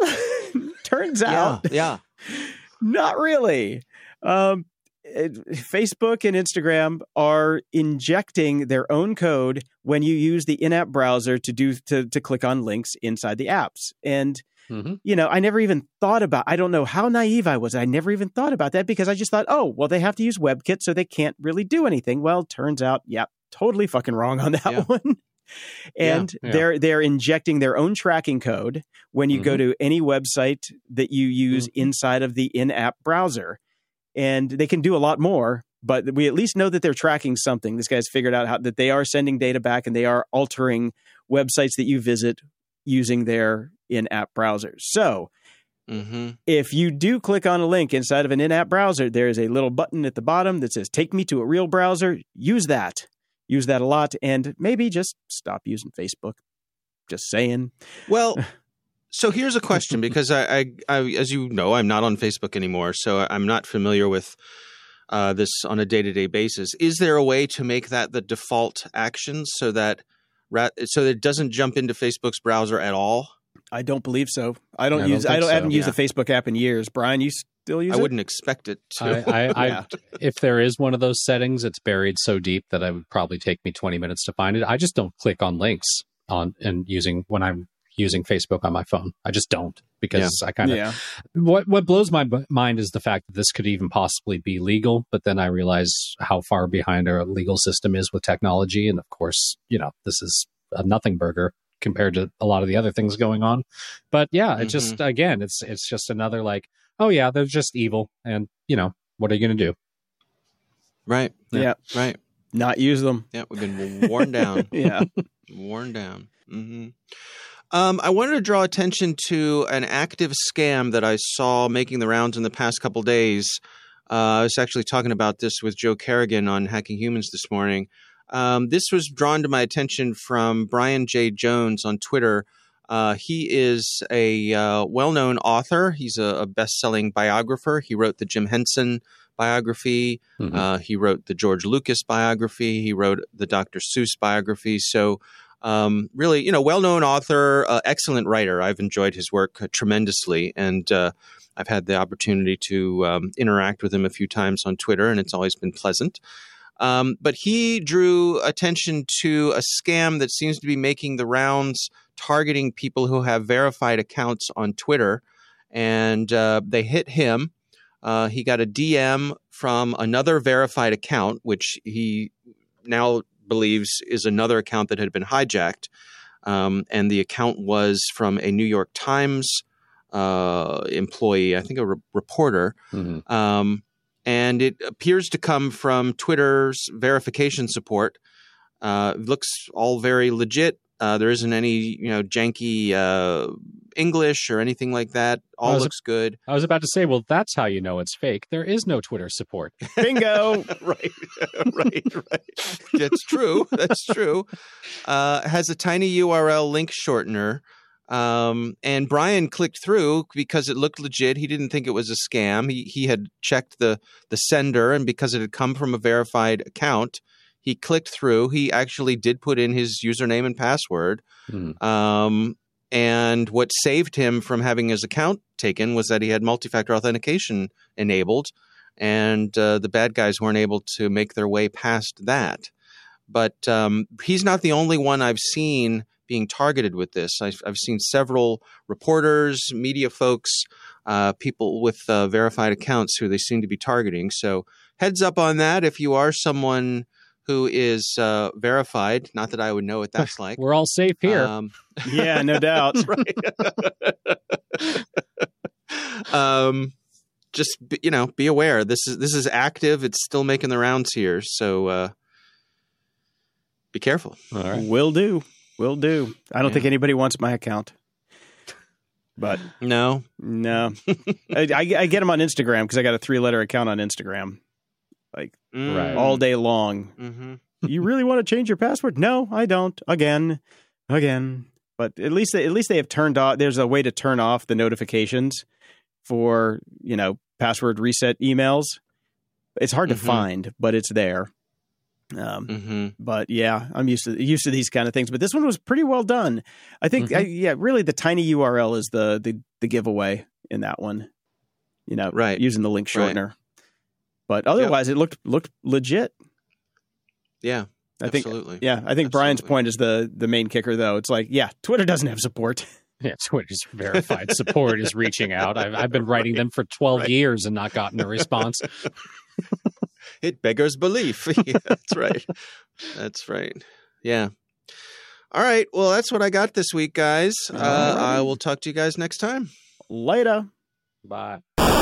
turns out, Yeah. not really. Um, it- Facebook and Instagram are injecting their own code when you use the in-app browser to do to, to click on links inside the apps. And Mm-hmm. you know, I never even thought about, I don't know how naive I was. I never even thought about that, because I just thought, oh, well, they have to use WebKit, so they can't really do anything. Well, turns out, yeah, totally fucking wrong on that Yeah. one. And Yeah, yeah. they're they're injecting their own tracking code when you go Mhm. to any website that you use Mhm. inside of the in-app browser. And they can do a lot more, but we at least know that they're tracking something. This guy's figured out how that they are sending data back, and they are altering websites that you visit using their in-app browsers. So Mm-hmm. if you do click on a link inside of an in-app browser, there is a little button at the bottom that says, take me to a real browser. Use that. Use that a lot, and maybe just stop using Facebook. Just saying. Well, so here's a question, because I, I, I, as you know, I'm not on Facebook anymore, so I'm not familiar with uh, this on a day-to-day basis. Is there a way to make that the default action so that ra- so that it doesn't jump into Facebook's browser at all? I don't believe so. I don't I don't use. I think don't. so. haven't used Yeah. the Facebook app in years. Brian, you still use I it? wouldn't expect it to. I, I, Yeah. I, if there is one of those settings, it's buried so deep that it would probably take me twenty minutes to find it. I just don't click on links on and using when I'm using Facebook on my phone. I just don't, because Yeah. I kind of Yeah. what what blows my b- mind is the fact that this could even possibly be legal. But then I realize how far behind our legal system is with technology, and of course, you know, this is a nothing burger compared to a lot of the other things going on. But yeah, it just again, it's it's just another like, oh yeah, they're just evil, and you know, what are you going to do? Right. Yeah. Right. Not use them. Yeah. We've been worn down. Yeah. Worn down. Mm-hmm. Um, I wanted to draw attention to an active scam that I saw making the rounds in the past couple days. Uh, I was actually talking about this with Joe Kerrigan on Hacking Humans this morning. Um, this was drawn to my attention from Brian J. Jones on Twitter. Uh, he is a uh, well-known author. He's a, a best-selling biographer. He wrote the Jim Henson biography. Mhm. Uh, he wrote the George Lucas biography. He wrote the Doctor Seuss biography. So um, really, you know, well-known author, uh, excellent writer. I've enjoyed his work uh, tremendously. And uh, I've had the opportunity to um, interact with him a few times on Twitter, and it's always been pleasant. Um, but he drew attention to a scam that seems to be making the rounds, targeting people who have verified accounts on Twitter. And uh, they hit him. Uh, he got a D M from another verified account, which he now believes is another account that had been hijacked. Um, and the account was from a New York Times uh, employee, I think a re- reporter. Mm-hmm. Um, and it appears to come from Twitter's verification support. Uh, it looks all very legit. Uh, there isn't any, you know, janky uh, English or anything like that. All was- looks good. I was about to say, well, that's how you know it's fake. There is no Twitter support. Bingo. right, right, right. That's true. That's true. Uh, has a tiny U R L link shortener. Um, and Brian clicked through because it looked legit. He didn't think it was a scam. He he had checked the the sender, and because it had come from a verified account, he clicked through. He actually did put in his username and password. Mm. Um, and what saved him from having his account taken was that he had multi-factor authentication enabled, and uh, the bad guys weren't able to make their way past that. But um, he's not the only one I've seen being targeted with this. I've, I've seen several reporters, media folks, uh, people with uh, verified accounts who they seem to be targeting. So heads up on that. If you are someone who is uh, verified, not that I would know what that's like. We're all safe here. Um, Yeah, no doubt. right. um, just be, you know, be aware. This is this is active. It's still making the rounds here. So uh, be careful. All right. Will do. Will do. I don't Yeah. think anybody wants my account. But No. no. I, I, I get them on Instagram because I got a three-letter account on Instagram. Like Mm. Right. all day long. Mm-hmm. You really want to change your password? No, I don't. Again. Again. But at least they, at least they have turned off. There's a way to turn off the notifications for, you know, password reset emails. It's hard Mhm. to find, but it's there. Um, Mm-hmm. But yeah, I'm used to used to these kind of things. But this one was pretty well done. I think, Mhm. I, yeah, really, the tiny U R L is the the, the giveaway in that one. You know, Right. using the link Right. shortener. But otherwise, it looked looked legit. Yeah. I think, absolutely. yeah, I think Brian's Absolutely. point is the the main kicker, though. It's like, yeah, Twitter doesn't have support. Yeah, Twitter's verified support is reaching out. I've, I've been writing them for twelve Right. years and not gotten a response. It beggars belief. Yeah, that's right. That's right. Yeah. All right. Well, that's what I got this week, guys. Uh, All right. I will talk to you guys next time. Later. Bye.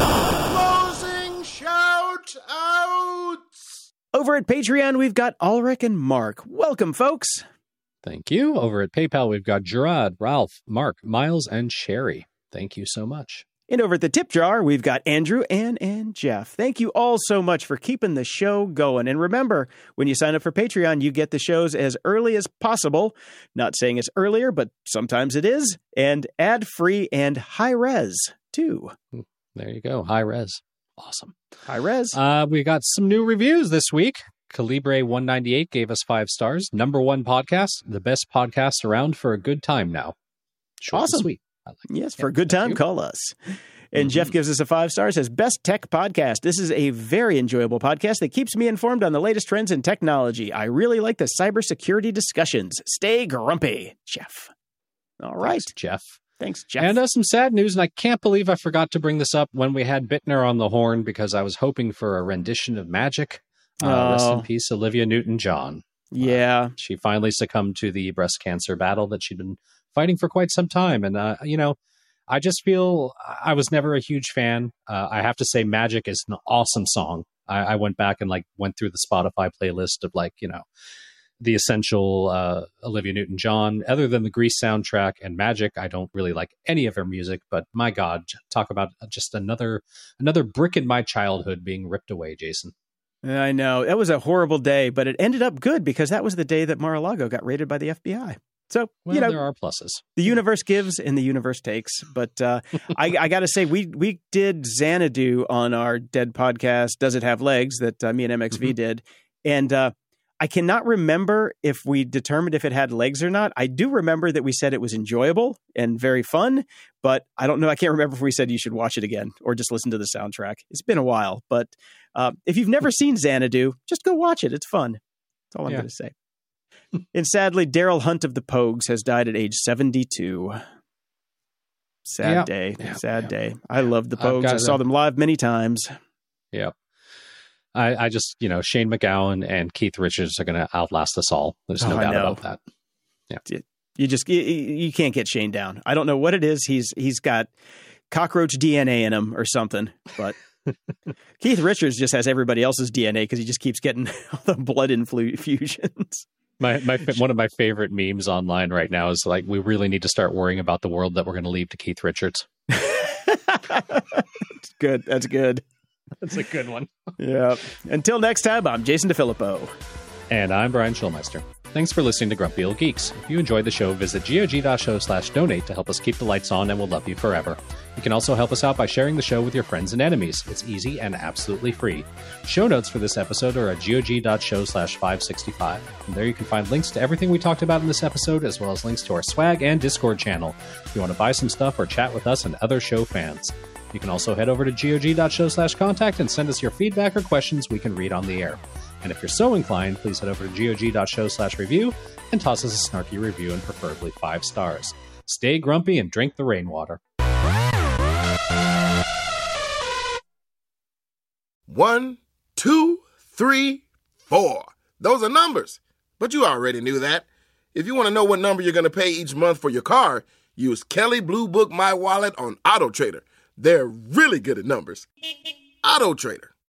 Closing shout outs. Over at Patreon, we've got Ulrich and Mark. Welcome, folks. Thank you. Over at PayPal, we've got Gerard, Ralph, Mark, Miles, and Sherry. Thank you so much. And over at the tip jar, we've got Andrew, Ann, and Jeff. Thank you all so much for keeping the show going. And remember, when you sign up for Patreon, you get the shows as early as possible. Not saying it's earlier, but sometimes it is. And ad-free and high-res, too. There you go. High res. Awesome. High-res. Uh, we got some new reviews this week. Calibre one ninety-eight gave us five stars. Number one podcast, the best podcast around for a good time now. Short and Awesome. sweet. I like it. Yes, for Yeah, a good thank time, you. call us. And Mhm. Jeff gives us a five star, says, best tech podcast. This is a very enjoyable podcast that keeps me informed on the latest trends in technology. I really like the cybersecurity discussions. Stay grumpy, Jeff. All right. Thanks, Jeff. Thanks, Jeff. And uh, some sad news, and I can't believe I forgot to bring this up when we had Bittner on the horn because I was hoping for a rendition of Magic. Uh, oh. Rest in peace, Olivia Newton-John. Yeah. Uh, she finally succumbed to the breast cancer battle that she'd been fighting for quite some time. And, uh, you know, I just feel I was never a huge fan. Uh, I have to say Magic is an awesome song. I, I went back and like went through the Spotify playlist of like, you know, the essential uh, Olivia Newton-John. Other than the Grease soundtrack and Magic, I don't really like any of her music. But my God, talk about just another another brick in my childhood being ripped away, Jason. I know. That was a horrible day, but it ended up good because that was the day that Mar-a-Lago got raided by the F B I. So, well, you know, there are pluses. The universe gives and the universe takes. But uh, I, I got to say, we we did Xanadu on our Dead podcast, Does It Have Legs, that uh, me and M X V mm-hmm. did. And uh, I cannot remember if we determined if it had legs or not. I do remember that we said it was enjoyable and very fun, but I don't know. I can't remember if we said you should watch it again or just listen to the soundtrack. It's been a while, but uh, if you've never seen Xanadu, just go watch it. It's fun. That's all I'm yeah. going to say. And sadly, Daryl Hunt of the Pogues has died at age seventy-two. Sad yep. day. Yep. Sad yep. day. I love the Pogues. I saw them live many times. Yep. I, I just, you know, Shane MacGowan and Keith Richards are going to outlast us all. There's no oh, doubt about that. Yeah. You just, you, you can't get Shane down. I don't know what it is. He's, he's got cockroach D N A in him or something, but Keith Richards just has everybody else's D N A because he just keeps getting all the blood infusions. My, my, one of my favorite memes online right now is like, we really need to start worrying about the world that we're going to leave to Keith Richards. That's good. That's good. That's a good one. Yeah. Until next time, I'm Jason DeFilippo. And I'm Brian Schulmeister. Thanks for listening to Grumpy Old Geeks. If you enjoyed the show, visit gog.show slash donate to help us keep the lights on, and we'll love you forever. You can also help us out by sharing the show with your friends and enemies. It's easy and absolutely free. Show notes for this episode are at gog.show slash 565. And there you can find links to everything we talked about in this episode, as well as links to our swag and Discord channel if you want to buy some stuff or chat with us and other show fans. You can also head over to gog.show slash contact and send us your feedback or questions we can read on the air. And if you're so inclined, please head over to gog.show slash review and toss us a snarky review and preferably five stars. Stay grumpy and drink the rainwater. One, two, three, four. Those are numbers. But you already knew that. If you want to know what number you're going to pay each month for your car, use Kelley Blue Book My Wallet on AutoTrader. They're really good at numbers. AutoTrader.